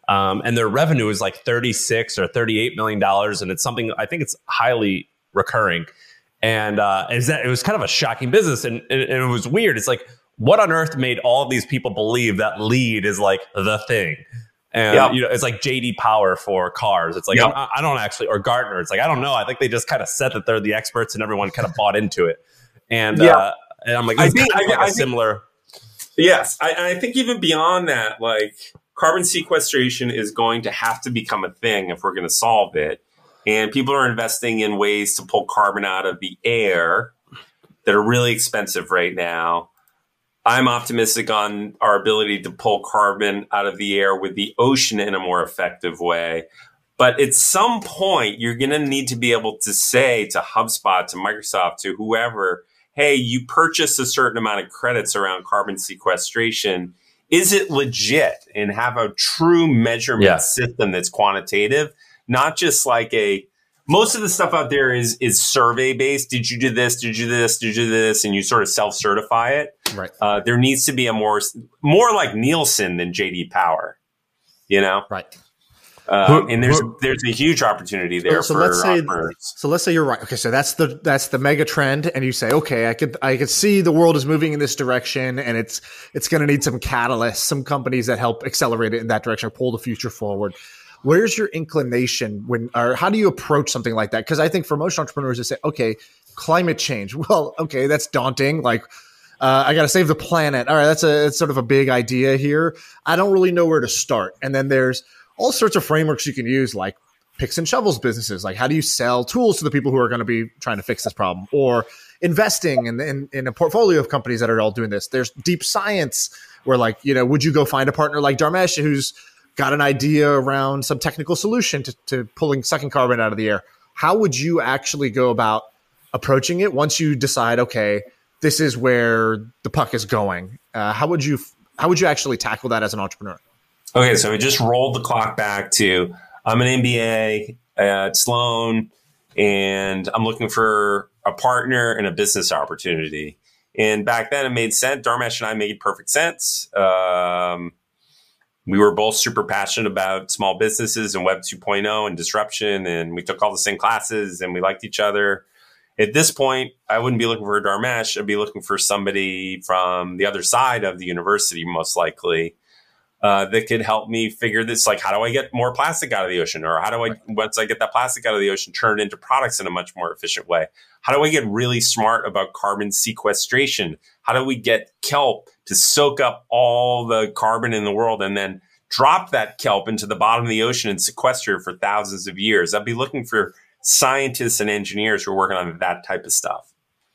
S1: Um, and their revenue is like thirty-six or thirty-eight million dollars, and it's something I think it's highly recurring. And uh, is that it was kind of a shocking business, and, and, and it was weird. It's like, what on earth made all of these people believe that lead is like the thing? And yep. you know, it's like J D Power for cars. It's like yep. I, I don't actually, or Gartner. It's like I don't know. I think they just kind of said that they're the experts, and everyone kind of bought into it. And yeah. uh, and I'm like, I think kind of like I, a I similar.
S3: Think, yes, I, I think even beyond that, like carbon sequestration is going to have to become a thing if we're going to solve it. And people are investing in ways to pull carbon out of the air that are really expensive right now. I'm optimistic on our ability to pull carbon out of the air with the ocean in a more effective way. But at some point, you're going to need to be able to say to HubSpot, to Microsoft, to whoever, hey, you purchased a certain amount of credits around carbon sequestration. Is it legit? And have a true measurement yeah. system that's quantitative. Not just like a, most of the stuff out there is is survey based. Did you do this? Did you do this? Did you do this? And you sort of self certify it.
S4: Right.
S3: Uh, there needs to be a more more like Nielsen than J D Power. You know.
S4: Right.
S3: Um, and there's there's a huge opportunity there
S4: so
S3: for
S4: let's say
S3: entrepreneurs.
S4: So let's say you're right. Okay, so that's the that's the mega trend, and you say, okay, I could I could see the world is moving in this direction, and it's it's going to need some catalysts, some companies that help accelerate it in that direction, or pull the future forward. Where's your inclination when, or how do you approach something like that? Because I think for most entrepreneurs, they say, okay, climate change. Well, okay, that's daunting. Like, uh, I got to save the planet. All right, that's a that's sort of a big idea here. I don't really know where to start. And then there's all sorts of frameworks you can use, like picks and shovels businesses. Like, how do you sell tools to the people who are going to be trying to fix this problem? Or investing in, in in a portfolio of companies that are all doing this. There's deep science where, like, you know, would you go find a partner like Dharmesh who's got an idea around some technical solution to, to pulling sucking carbon out of the air? How would you actually go about approaching it once you decide, okay, this is where the puck is going? Uh, how would you how would you actually tackle that as an entrepreneur?
S3: Okay, so we just rolled the clock back to I'm an M B A at Sloan, and I'm looking for a partner and a business opportunity. And back then, it made sense. Dharmesh and I made perfect sense. Um, We were both super passionate about small businesses and Web two point oh and disruption, and we took all the same classes and we liked each other. At this point, I wouldn't be looking for a Dharmesh. I'd be looking for somebody from the other side of the university, most likely, uh, that could help me figure this. Like, how do I get more plastic out of the ocean? Or how do I, once I get that plastic out of the ocean, turn it into products in a much more efficient way? How do I get really smart about carbon sequestration? How do we get kelp to soak up all the carbon in the world and then drop that kelp into the bottom of the ocean and sequester it for thousands of years? I'd be looking for scientists and engineers who are working on that type of stuff.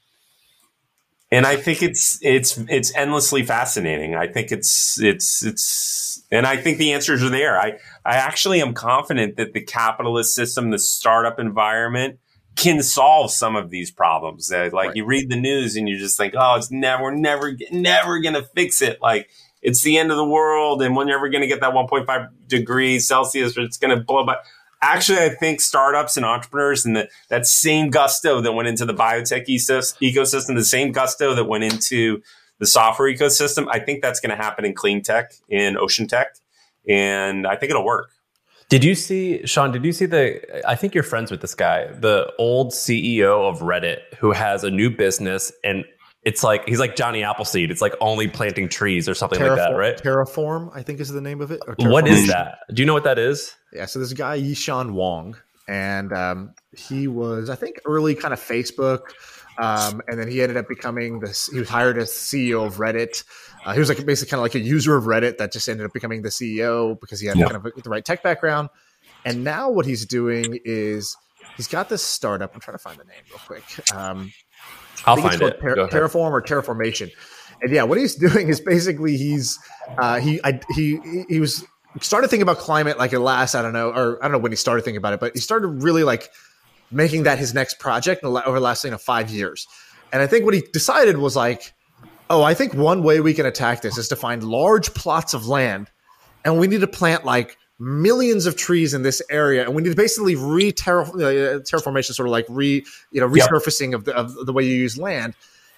S3: And I think it's it's it's endlessly fascinating. I think it's it's it's and I think the answers are there. I I actually am confident that the capitalist system, the startup environment, can solve some of these problems. Uh, like right. You read the news and you just think, oh, it's never, we're never, never going to fix it. Like, it's the end of the world, and we're never going to get that one point five degrees Celsius, or it's going to blow by. Actually, I think startups and entrepreneurs and the, that same gusto that went into the biotech ecosystem, the same gusto that went into the software ecosystem, I think that's going to happen in clean tech, in ocean tech, and I think it'll work.
S1: Did you see, Sean, did you see the, I think you're friends with this guy, the old C E O of Reddit, who has a new business, and it's like, he's like Johnny Appleseed. It's like only planting trees or something Terraform, like that, right?
S4: Terraform, I think is the name of it. Or
S1: what is that? Do you know what that is?
S4: Yeah, so this guy, Yishan Wong, and um, he was, I think, early kind of Facebook, um, and then he ended up becoming this, he was hired as C E O of Reddit. Uh, he was like basically kind of like a user of Reddit that just ended up becoming the C E O because he had yeah. kind of the right tech background. And now what he's doing is he's got this startup. I'm trying to find the name real quick. Um,
S1: I'll find it.
S4: Ter- Terraform or Terraformation. And yeah, what he's doing is basically he's uh, he I, he he was started thinking about climate like at last I don't know or I don't know when he started thinking about it, but he started really like making that his next project over the last you know five years. And I think what he decided was like, oh, I think one way we can attack this is to find large plots of land, and we need to plant like millions of trees in this area, and we need to basically re-terraformation, sort of like re, you know, resurfacing yep. of the of the way you use land.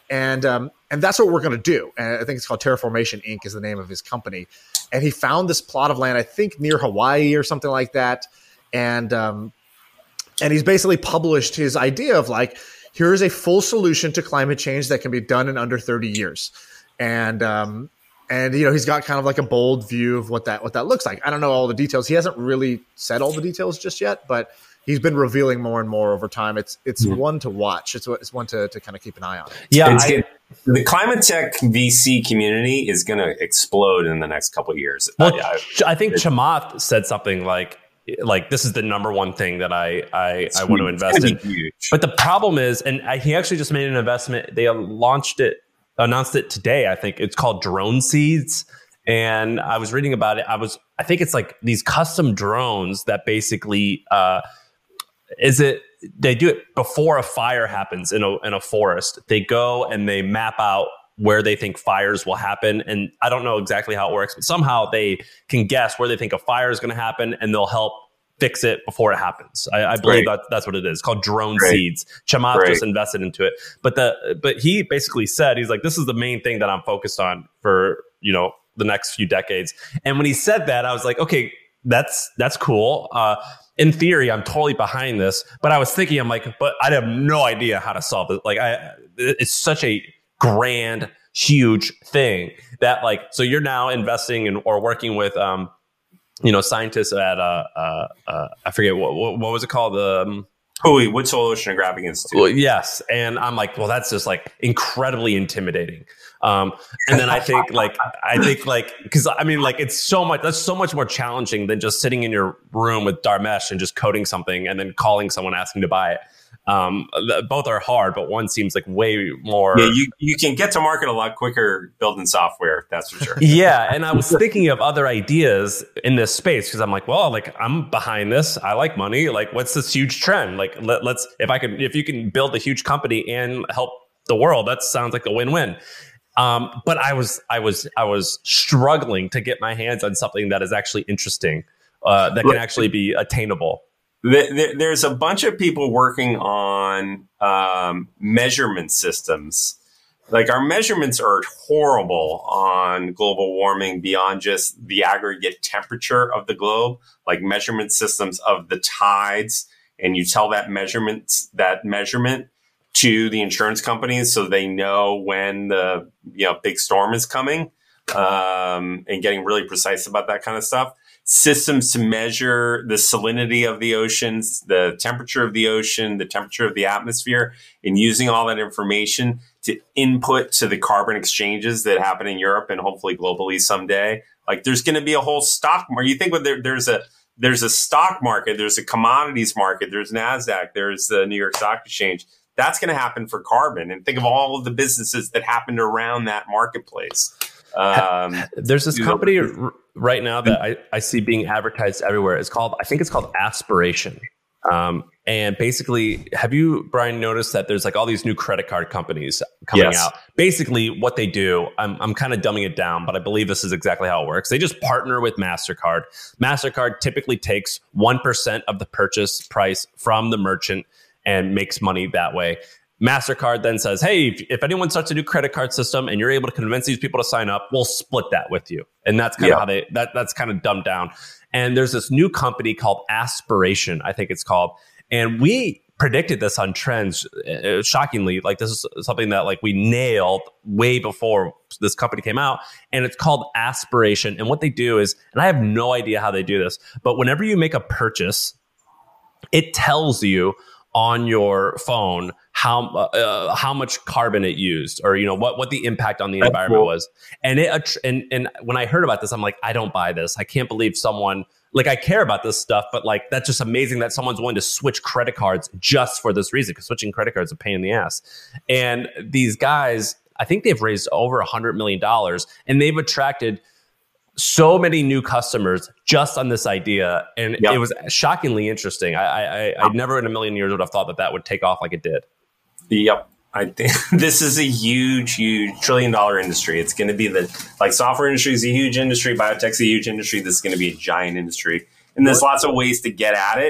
S4: And um, and that's what we're going to do. And I think it's called Terraformation Incorporated is the name of his company. And he found this plot of land, I think near Hawaii or something like that. And um, and he's basically published his idea of like, here is a full solution to climate change that can be done in under thirty years. And um, and you know, he's got kind of like a bold view of what that what that looks like. I don't know all the details. He hasn't really said all the details just yet, but he's been revealing more and more over time. It's it's mm-hmm. one to watch. It's it's one to, to kind of keep an eye on.
S1: Yeah,
S3: it's
S1: I,
S3: good. The climate tech V C community is going to explode in the next couple of years.
S1: Well,
S3: I,
S1: I think Chamath said something like, like this is the number one thing that I I, I want to invest in.
S3: Huge.
S1: But the problem is, and I, he actually just made an investment. They launched it, announced it today. I think it's called Drone Seeds. And I was reading about it. I was, I think it's like these custom drones that basically, uh, is it, they do it before a fire happens in a in a forest. They go and they map out where they think fires will happen. And I don't know exactly how it works, but somehow they can guess where they think a fire is going to happen and they'll help fix it before it happens. I, I believe that that's what it is. It's called Drone
S3: Great.
S1: Seeds. Chamath
S3: Great.
S1: just invested into it. But the but he basically said, he's like, this is the main thing that I'm focused on for, you know, the next few decades. And when he said that, I was like, okay, that's that's cool. Uh, in theory, I'm totally behind this. But I was thinking, I'm like, but I have no idea how to solve it. Like, I, it's such a grand, huge thing that, like, so you're now investing in or working with, um, you know, scientists at, uh, uh, uh I forget what, what what was it called, um,
S3: Hui, Woodsole Oceanographic Institute.
S1: Well, yes. And I'm like, well, that's just like incredibly intimidating. Um, and then I think like, I think like, cause I mean, like it's so much, that's so much more challenging than just sitting in your room with Dharmesh and just coding something and then calling someone asking to buy it. Um, both are hard, but one seems like way more.
S3: Yeah, you, you can get to market a lot quicker building software. That's for sure.
S1: Yeah. And I was thinking of other ideas in this space because I'm like, well, like I'm behind this. I like money. Like, what's this huge trend? Like, let, let's, if I could, if you can build a huge company and help the world, that sounds like a win-win. Um, but I was, I was, I was struggling to get my hands on something that is actually interesting, uh, that can actually be attainable.
S3: There's a bunch of people working on um, measurement systems. Like our measurements are horrible on global warming beyond just the aggregate temperature of the globe, like measurement systems of the tides. And you tell that measurement, that measurement to the insurance companies so they know when the you know big storm is coming, um, and getting really precise about that kind of stuff. Systems to measure the salinity of the oceans, the temperature of the ocean, the temperature of the atmosphere, and using all that information to input to the carbon exchanges that happen in Europe and hopefully globally someday. Like there's going to be a whole stock market. You think when there, there's a there's a stock market, there's a commodities market, there's NASDAQ, there's the New York Stock Exchange. That's going to happen for carbon. And think of all of the businesses that happened around that marketplace. Um,
S1: There's this company r- right now that I, I see being advertised everywhere. It's called, I think it's called Aspiration. Um, and basically, have you, Brian, noticed that there's like all these new credit card companies coming
S3: Yes.
S1: out? Basically, what they do, I'm, I'm kind of dumbing it down, but I believe this is exactly how it works. They just partner with MasterCard. MasterCard typically takes one percent of the purchase price from the merchant and makes money that way. MasterCard then says, hey, if, if anyone starts a new credit card system and you're able to convince these people to sign up, we'll split that with you. And that's kind
S3: Yeah.
S1: of how they, that that's kind of dumbed down. And there's this new company called Aspiration, I think it's called. And we predicted this on Trends, uh, shockingly. Like this is something that like we nailed way before this company came out. And it's called Aspiration. And what they do is, and I have no idea how they do this, but whenever you make a purchase, it tells you on your phone how uh, how much carbon it used, or you know what what the impact on the
S3: That's
S1: environment
S3: cool.
S1: was. And it and and when I heard about this, I'm like, I don't buy this. I can't believe someone, like, I care about this stuff, but like that's just amazing that someone's willing to switch credit cards just for this reason, because switching credit cards is a pain in the ass. And these guys, I think they've raised over a hundred million dollars, and they've attracted so many new customers just on this idea. And
S3: Yep.
S1: it was shockingly interesting. I, I, I never in a million years would have thought that that would take off like it did.
S3: Yep. I think this is a huge, huge trillion dollar industry. It's going to be the, like software industry is a huge industry. Biotech's a huge industry. This is going to be a giant industry. And there's lots of ways to get at it.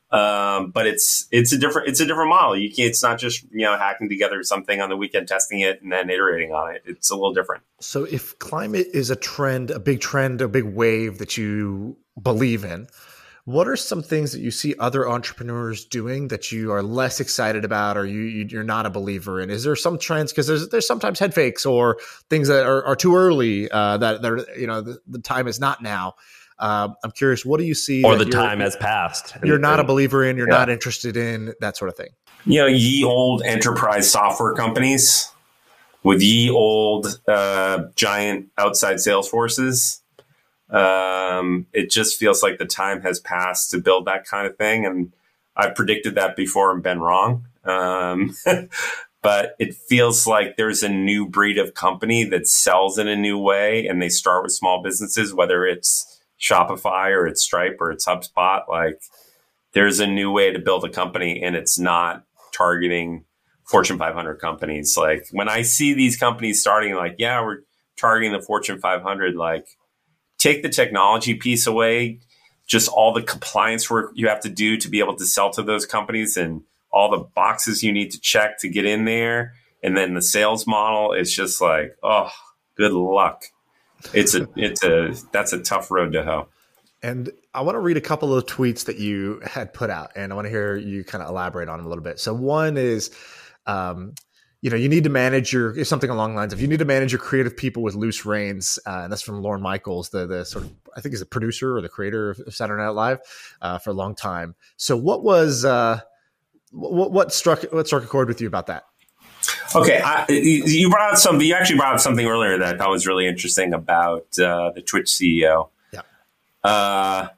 S3: Um, but it's it's a different it's a different model. You can't, it's not just, you know, hacking together something on the weekend, testing it, and then iterating on it. It's a little different.
S4: So if climate is a trend, a big trend, a big wave that you believe in, what are some things that you see other entrepreneurs doing that you are less excited about, or you, you you're not a believer in? Is there some trends, because there's there's sometimes head fakes or things that are, are too early, uh, that they're, you know, the, the time is not now. Uh, I'm curious, what do you see?
S1: Or the time has passed.
S4: You're
S1: and,
S4: not
S1: and,
S4: a believer in, you're
S1: yeah.
S4: not interested in, that sort of thing.
S3: You know, ye old enterprise software companies with ye old uh, giant outside sales forces. Um, it just feels like the time has passed to build that kind of thing. And I've predicted that before and been wrong. Um, but it feels like there's a new breed of company that sells in a new way, and they start with small businesses, whether it's Shopify or it's Stripe or it's HubSpot. Like, there's a new way to build a company, and it's not targeting Fortune five hundred companies. Like, when I see these companies starting, like, yeah, we're targeting the Fortune five hundred, like, take the technology piece away, just all the compliance work you have to do to be able to sell to those companies and all the boxes you need to check to get in there. And then the sales model is just like, oh, good luck. It's a, it's a, that's a tough road to hoe.
S4: And I want to read a couple of tweets that you had put out, and I want to hear you kind of elaborate on them a little bit. So one is, um, you know, you need to manage your, something along the lines of, you need to manage your creative people with loose reins. Uh, and that's from Lorne Michaels, the the sort of, I think he's the producer or the creator of Saturday Night Live uh, for a long time. So what was, uh, what, what struck, what struck a chord with you about that?
S3: Okay, I, you brought out something. You actually brought up something earlier that I thought was really interesting about uh, the Twitch C E O.
S4: Yeah.
S3: Uh,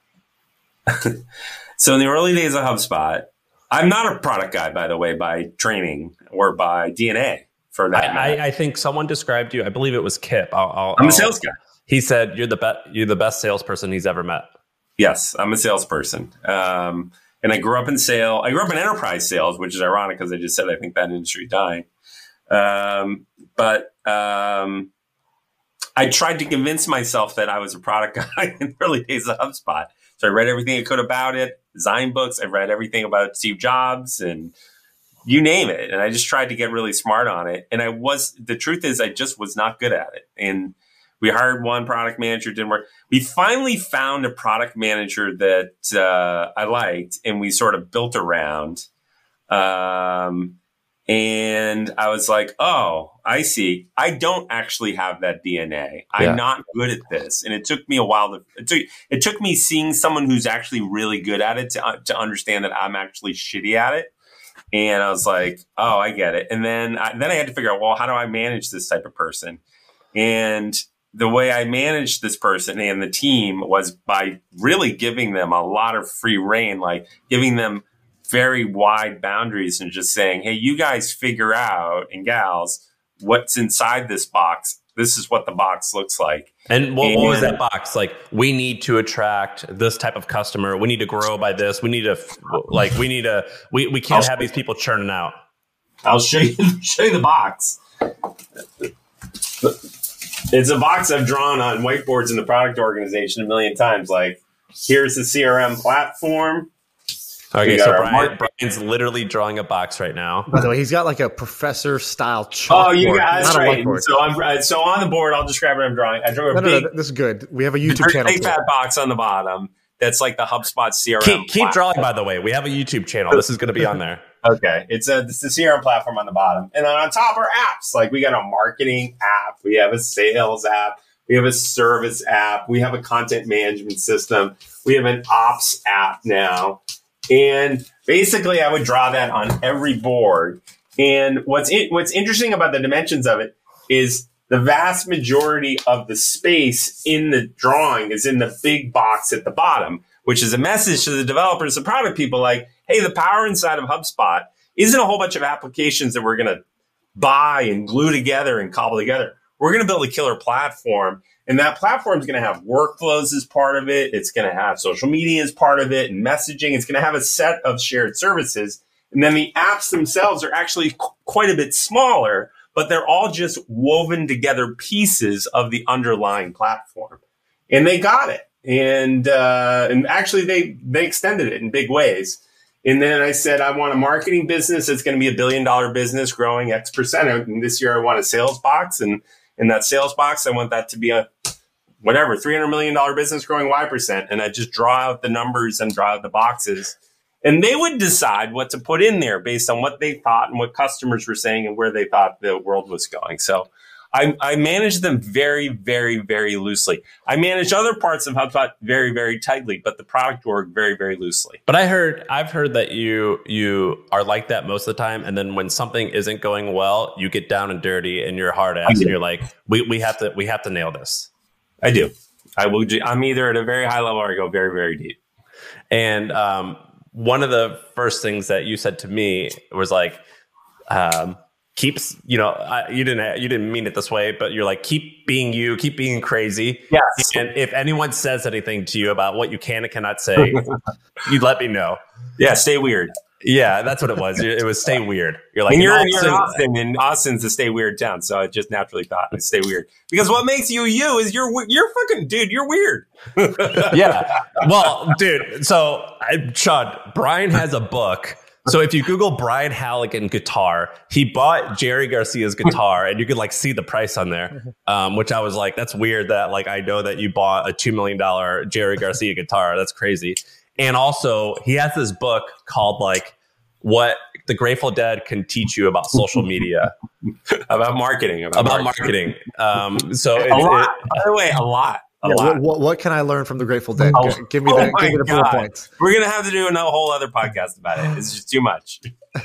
S3: so in the early days of HubSpot, I'm not a product guy, by the way, by training or by D N A. For that,
S1: I, I, I think someone described you. I believe it was Kip. I'll, I'll,
S3: I'm a
S1: I'll,
S3: sales guy.
S1: He said you're the best. You're the best salesperson he's ever met.
S3: Yes, I'm a salesperson. Um, And I grew up in sales. I grew up in enterprise sales, which is ironic because I just said I think that industry is dying. Um, but um, I tried to convince myself that I was a product guy in the early days of HubSpot. So I read everything I could about it, design books. I read everything about Steve Jobs and you name it. And I just tried to get really smart on it. And I was, the truth is, I just was not good at it. And we hired one product manager, didn't work. We finally found a product manager that uh, I liked, and we sort of built around. Um, and I was like, oh, I see. I don't actually have that D N A. I'm
S1: Yeah.
S3: not good at this. And it took me a while to, it took, it took me seeing someone who's actually really good at it to, uh, to understand that I'm actually shitty at it. And I was like, oh, I get it. And then I, then I had to figure out, well, how do I manage this type of person? And the way I managed this person and the team was by really giving them a lot of free reign, like giving them very wide boundaries and just saying, hey, you guys figure out, and gals, what's inside this box. This is what the box looks like.
S1: And what,
S3: and,
S1: what was that box? Like, we need to attract this type of customer. We need to grow by this. We need to, like, we need to, we, we can't have these people churning out.
S3: I'll show you, show you the box. It's a box I've drawn on whiteboards in the product organization a million times. Like, here's the C R M platform.
S1: Okay, so Brian, Brian's literally drawing a box right now.
S4: By the way, he's got like a professor style chalkboard.
S3: Oh, you guys,
S4: not
S3: right.
S4: a whiteboard.
S3: So I'm so on the board. I'll describe what I'm drawing. I drew a
S4: No,
S3: big,
S4: no, no, this is good. We have a YouTube channel.
S3: big fat box on the bottom. That's like the HubSpot C R M.
S1: Keep, keep
S3: platform.
S1: drawing, by the way. We have a YouTube channel. This is going to be on there.
S3: Okay, it's a it's the C R M platform on the bottom, and then on top are apps. Like, we got a marketing app, we have a sales app, we have a service app, we have a content management system, we have an ops app now, and basically, I would draw that on every board. And what's in, what's interesting about the dimensions of it is the vast majority of the space in the drawing is in the big box at the bottom, which is a message to the developers and product people like, hey, the power inside of HubSpot isn't a whole bunch of applications that we're going to buy and glue together and cobble together. We're going to build a killer platform, and that platform is going to have workflows as part of it. It's going to have social media as part of it and messaging. It's going to have a set of shared services. And then the apps themselves are actually qu- quite a bit smaller, but they're all just woven together pieces of the underlying platform. And they got it. and uh, and actually they they extended it in big ways. And then I said, I want a marketing business that's going to be a billion dollar business growing X percent. And this year I want a sales box. And in that sales box, I want that to be a whatever, three hundred million dollars business growing Y percent. And I just draw out the numbers and draw out the boxes. And they would decide what to put in there based on what they thought and what customers were saying and where they thought the world was going. So I, I manage them very, very, very loosely. I manage other parts of HubSpot very, very tightly, but the product org very, very loosely.
S1: But I heard, I've heard that you you are like that most of the time, and then when something isn't going well, you get down and dirty and you're hard ass, and you're like, we we have to we have to nail this.
S3: I do. I will. I'm either at a very high level or I go very, very deep.
S1: And um, one of the first things that you said to me was like. Um, keeps, you know, I, you didn't, you didn't mean it this way, but you're like, keep being you, keep being crazy.
S3: Yes.
S1: And if anyone says anything to you about what you can and cannot say, you let me know.
S3: Yeah. Stay weird.
S1: Yeah. That's what it was. It was stay weird. You're like,
S3: and you're,
S1: Austin,
S3: you're in Austin, and Austin's a stay weird town. So I just naturally thought I'd stay weird because what makes you, you is you're, you're fucking dude. You're weird.
S1: Yeah. Well, dude. So I, Sean, Brian has a book. So if you Google Brian Halligan guitar, he bought Jerry Garcia's guitar, and you could like see the price on there, um, which I was like, that's weird that like I know that you bought a two million dollars Jerry Garcia guitar. That's crazy. And also he has this book called like what the Grateful Dead can teach you about social media,
S3: about marketing,
S1: about, about marketing. marketing. Um, so it,
S3: a lot.
S1: It,
S3: by the way, a lot.
S4: Yeah, what, what, what can I learn from the Grateful Dead?
S3: Oh,
S4: give me the,
S3: oh
S4: give me the four points.
S3: We're going to have to do a whole other podcast about it. It's just too much.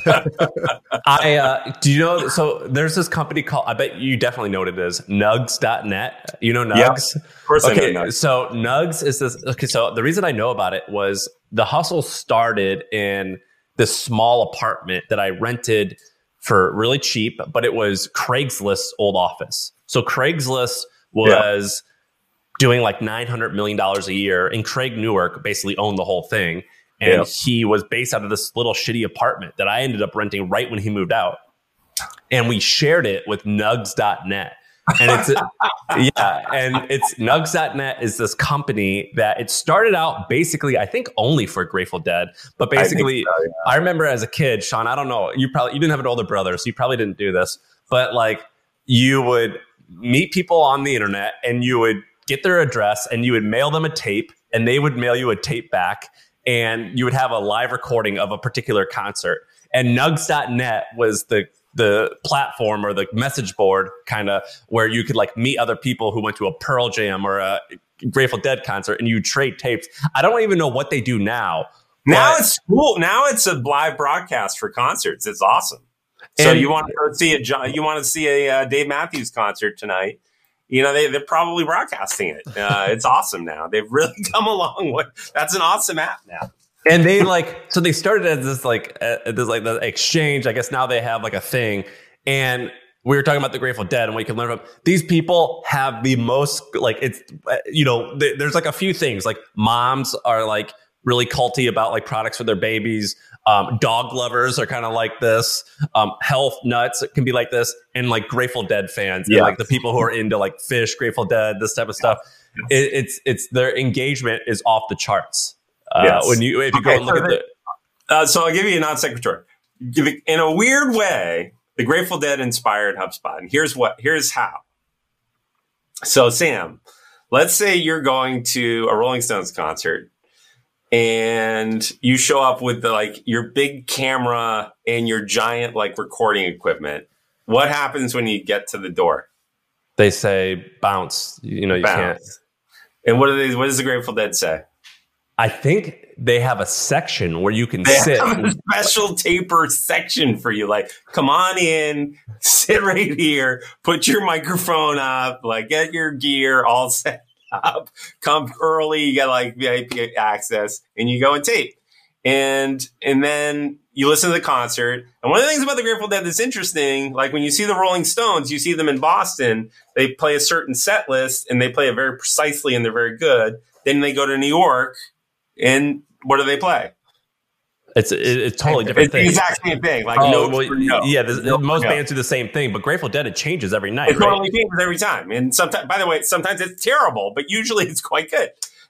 S1: I uh, do you know? So there's this company called, I bet you definitely know what it is, nugs dot net. You know Nugs?
S3: Yep, of course
S1: okay,
S3: I know Nugs.
S1: So Nugs is this. Okay, so the reason I know about it was the hustle started in this small apartment that I rented for really cheap, but it was Craigslist's old office. So Craigslist was... Yeah. doing like nine hundred million dollars a year, and Craig Newark basically owned the whole thing. And yep. he was based out of this little shitty apartment that I ended up renting right when he moved out. And we shared it with nugs dot net. And it's, yeah, and it's nugs dot net is this company that it started out basically, I think only for Grateful Dead, but basically I, so, yeah. I remember as a kid, Sean, I don't know, you probably, you didn't have an older brother, so you probably didn't do this, but like you would meet people on the internet and you would get their address and you would mail them a tape and they would mail you a tape back and you would have a live recording of a particular concert. And nugs dot net was the the platform or the message board kind of where you could like meet other people who went to a Pearl Jam or a Grateful Dead concert and you trade tapes. I don't even know what they do now.
S3: Now it's cool. Now it's a live broadcast for concerts. It's awesome. So you want to go see a John, you want to see a uh, Dave Matthews concert tonight. You know, they, they're probably broadcasting it. Uh, it's awesome now. They've really come a long way. That's an awesome app now.
S1: And they like, so they started as this like, uh, this like the exchange. I guess now they have like a thing. And we were talking about the Grateful Dead and what you can learn from. These people have the most, like, it's, you know, th- there's like a few things. Like moms are like really culty about like products for their babies. Um, dog lovers are kind of like this. Um, health nuts can be like this, and like Grateful Dead fans, yeah. and like the people who are into like Fish, Grateful Dead, this type of stuff. Yes. It, it's it's their engagement is off the charts. Uh, yes. When you if you okay, go and look so at the,
S3: uh, so I'll give you a non sequitur. In a weird way, the Grateful Dead inspired HubSpot, and here's what here's how. So Sam, let's say you're going to a Rolling Stones concert. And you show up with the, like your big camera and your giant like recording equipment. What happens when you get to the door?
S1: They say bounce. You know, you bounce. Can't.
S3: And what do they? What does the Grateful Dead say?
S1: I think they have a section where you can
S3: they
S1: sit.
S3: Have a special taper section for you. Like, come on in, sit right here, put your microphone up, like get your gear all set up, come early, you get like V I P access, and you go and tape. And and then you listen to the concert. And one of the things about the Grateful Dead that's interesting, like when you see the Rolling Stones, you see them in Boston, they play a certain set list and they play it very precisely and they're very good. Then they go to New York and what do they play?
S1: It's it, it's totally different
S3: it's
S1: thing.
S3: It's the exact same thing. Like
S1: oh,
S3: no,
S1: well,
S3: no,
S1: yeah,
S3: no,
S1: most
S3: no.
S1: bands do the same thing, but Grateful Dead, it changes every night.
S3: It
S1: right?
S3: totally changes every time. And sometimes, by the way, sometimes it's terrible, but usually it's quite good.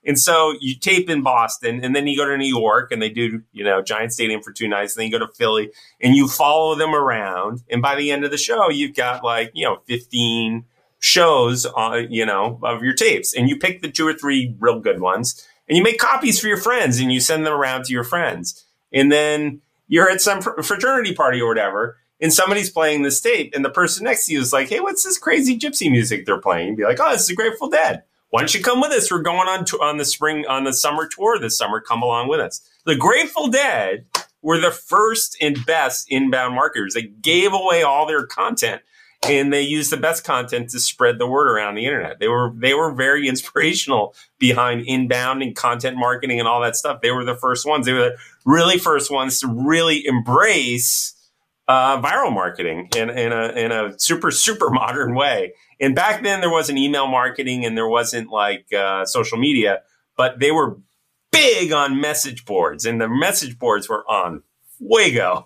S3: And so you tape in Boston, and then you go to New York, and they do, you know, Giant Stadium for two nights. And then you go to Philly, and you follow them around. And by the end of the show, you've got like, you know, fifteen shows, on, you know, of your tapes. And you pick the two or three real good ones, and you make copies for your friends, and you send them around to your friends. And then you're at some fr- fraternity party or whatever, and somebody's playing this tape, and the person next to you is like, hey, what's this crazy gypsy music they're playing? You'd be like, oh, this is the Grateful Dead. Why don't you come with us? We're going on to, on the spring, on the summer tour this summer. Come along with us. The Grateful Dead were the first and best inbound marketers. They gave away all their content, and they used the best content to spread the word around the internet. They were, they were very inspirational behind inbound and content marketing and all that stuff. They were the first ones. They were the really first ones to really embrace uh, viral marketing in, in a, in a super, super modern way. And back then there wasn't email marketing and there wasn't like uh, social media, but they were big on message boards, and the message boards were on Fuego.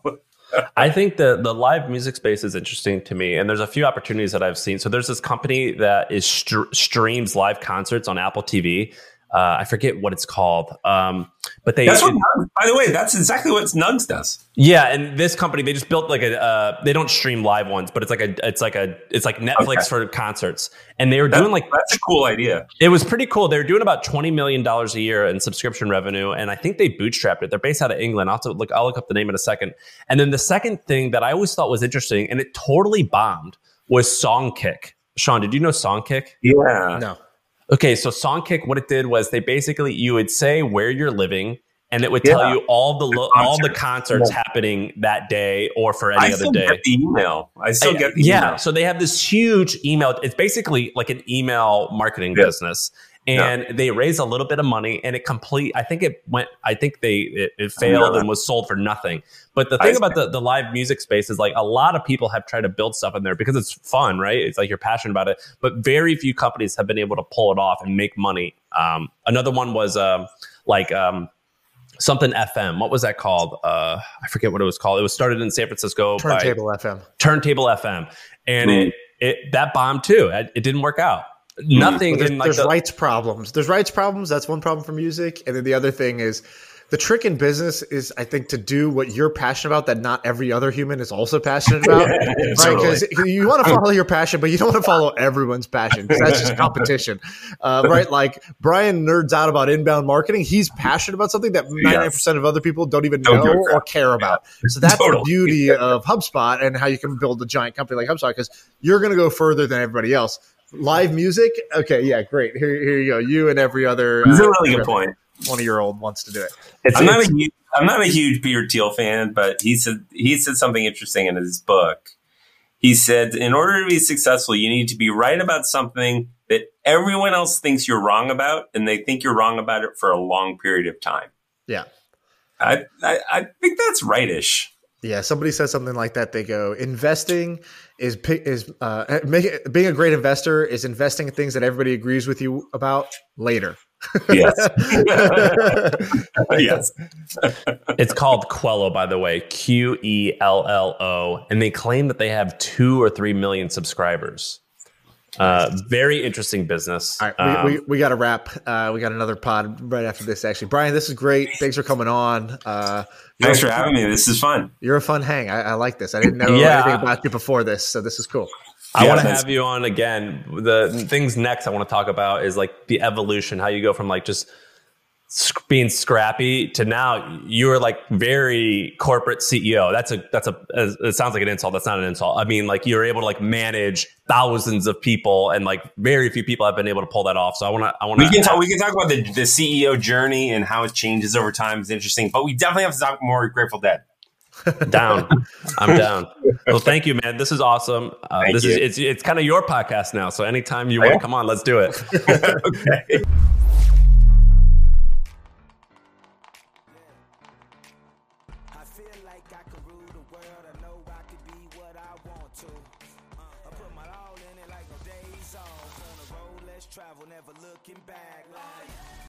S1: I think the the live music space is interesting to me, and there's a few opportunities that I've seen. So there's this company that is str- streams live concerts on Apple T V. Uh, I forget what it's called, um, but they.
S3: That's what, by the way, that's exactly what Nugs does.
S1: Yeah, and this company, they just built like a. Uh, they don't stream live ones, but it's like a. It's like a. It's like Netflix okay. for concerts, and they were
S3: that,
S1: doing like.
S3: That's a cool idea.
S1: It was pretty cool. They were doing about twenty million dollars a year in subscription revenue, and I think they bootstrapped it. They're based out of England. I'll have to look. I'll look up the name in a second. And then the second thing that I always thought was interesting, and it totally bombed, was Songkick. Sean, did you know Songkick?
S3: Yeah.
S4: No.
S1: Okay, so Songkick, what it did was they basically, you would say where you're living, and it would tell yeah. you all the lo- all the concerts yeah. happening that day or for any
S3: I
S1: other
S3: still
S1: day.
S3: Get the email. I still
S1: I,
S3: get the
S1: yeah,
S3: email.
S1: So they have this huge email. It's basically like an email marketing yeah. business. And yeah. they raised a little bit of money, and it complete. I think it went. I think they it, it failed and was sold for nothing. But the thing I about the, the live music space is like a lot of people have tried to build stuff in there because it's fun, right? It's like you're passionate about it. But very few companies have been able to pull it off and make money. Um, another one was um, like um, something F M. What was that called? Uh, I forget what it was called. It was started in San Francisco.
S4: Turntable
S1: by
S4: F M.
S1: Turntable F M, and
S3: mm.
S1: it it that bombed too. It, it didn't work out. Nothing.
S4: Well, there's
S1: in like
S4: there's
S1: the,
S4: rights problems. There's rights problems. That's one problem for music. And then the other thing is the trick in business is, I think, to do what you're passionate about that not every other human is also passionate about.
S3: Yeah,
S4: right?
S3: totally.
S4: Because you want to follow your passion, but you don't want to follow everyone's passion because that's just competition. Uh, right? Like Brian nerds out about inbound marketing. He's passionate about something that ninety-nine percent yes. of other people don't even don't know or care about. Yeah. So that's totally. the beauty of HubSpot and how you can build a giant company like HubSpot, because you're going to go further than everybody else. Live music, okay, yeah, great. Here, here you go. You and every other.
S3: That's uh, a really
S4: good
S3: point.
S4: twenty-year-old wants to do it.
S3: It's, I'm not a huge, I'm not a huge Peter Thiel fan, but he said he said something interesting in his book. He said, in order to be successful, you need to be right about something that everyone else thinks you're wrong about, and they think you're wrong about it for a long period of time.
S4: Yeah,
S3: I I, I think that's rightish.
S4: Yeah, somebody says something like that. They go, investing is is uh, make, being a great investor is investing in things that everybody agrees with you about later.
S3: Yes. Yes.
S1: It's called Quello, by the way, Q E L L O, and they claim that they have two or three million subscribers. Uh, very interesting business.
S4: All right, um, we, we, we got to wrap. Uh, we got another pod right after this, actually. Brian, this is great. Thanks for coming on. Uh,
S3: Thanks for having me. This is fun.
S4: You're a fun hang. I, I like this. I didn't know
S1: yeah.
S4: anything about you before this, so this is cool.
S1: I
S3: yeah,
S1: want to have you on again. The things next I want to talk about is like the evolution, how you go from like just being scrappy to now you're like very corporate C E O. That's a that's a it sounds like an insult. That's not an insult. I mean, like you're able to like manage thousands of people, and like very few people have been able to pull that off. So I want to I want to
S3: we can talk we can talk about the the C E O journey and how it changes over time. It's interesting, but we definitely have to talk more Grateful Dead.
S1: Down. I'm down. Well, thank you, man. This is awesome. Uh, this
S3: you.
S1: is it's it's kind of your podcast now. So anytime you want to come on, let's do it.
S3: Okay.
S2: Travel, never looking back. Like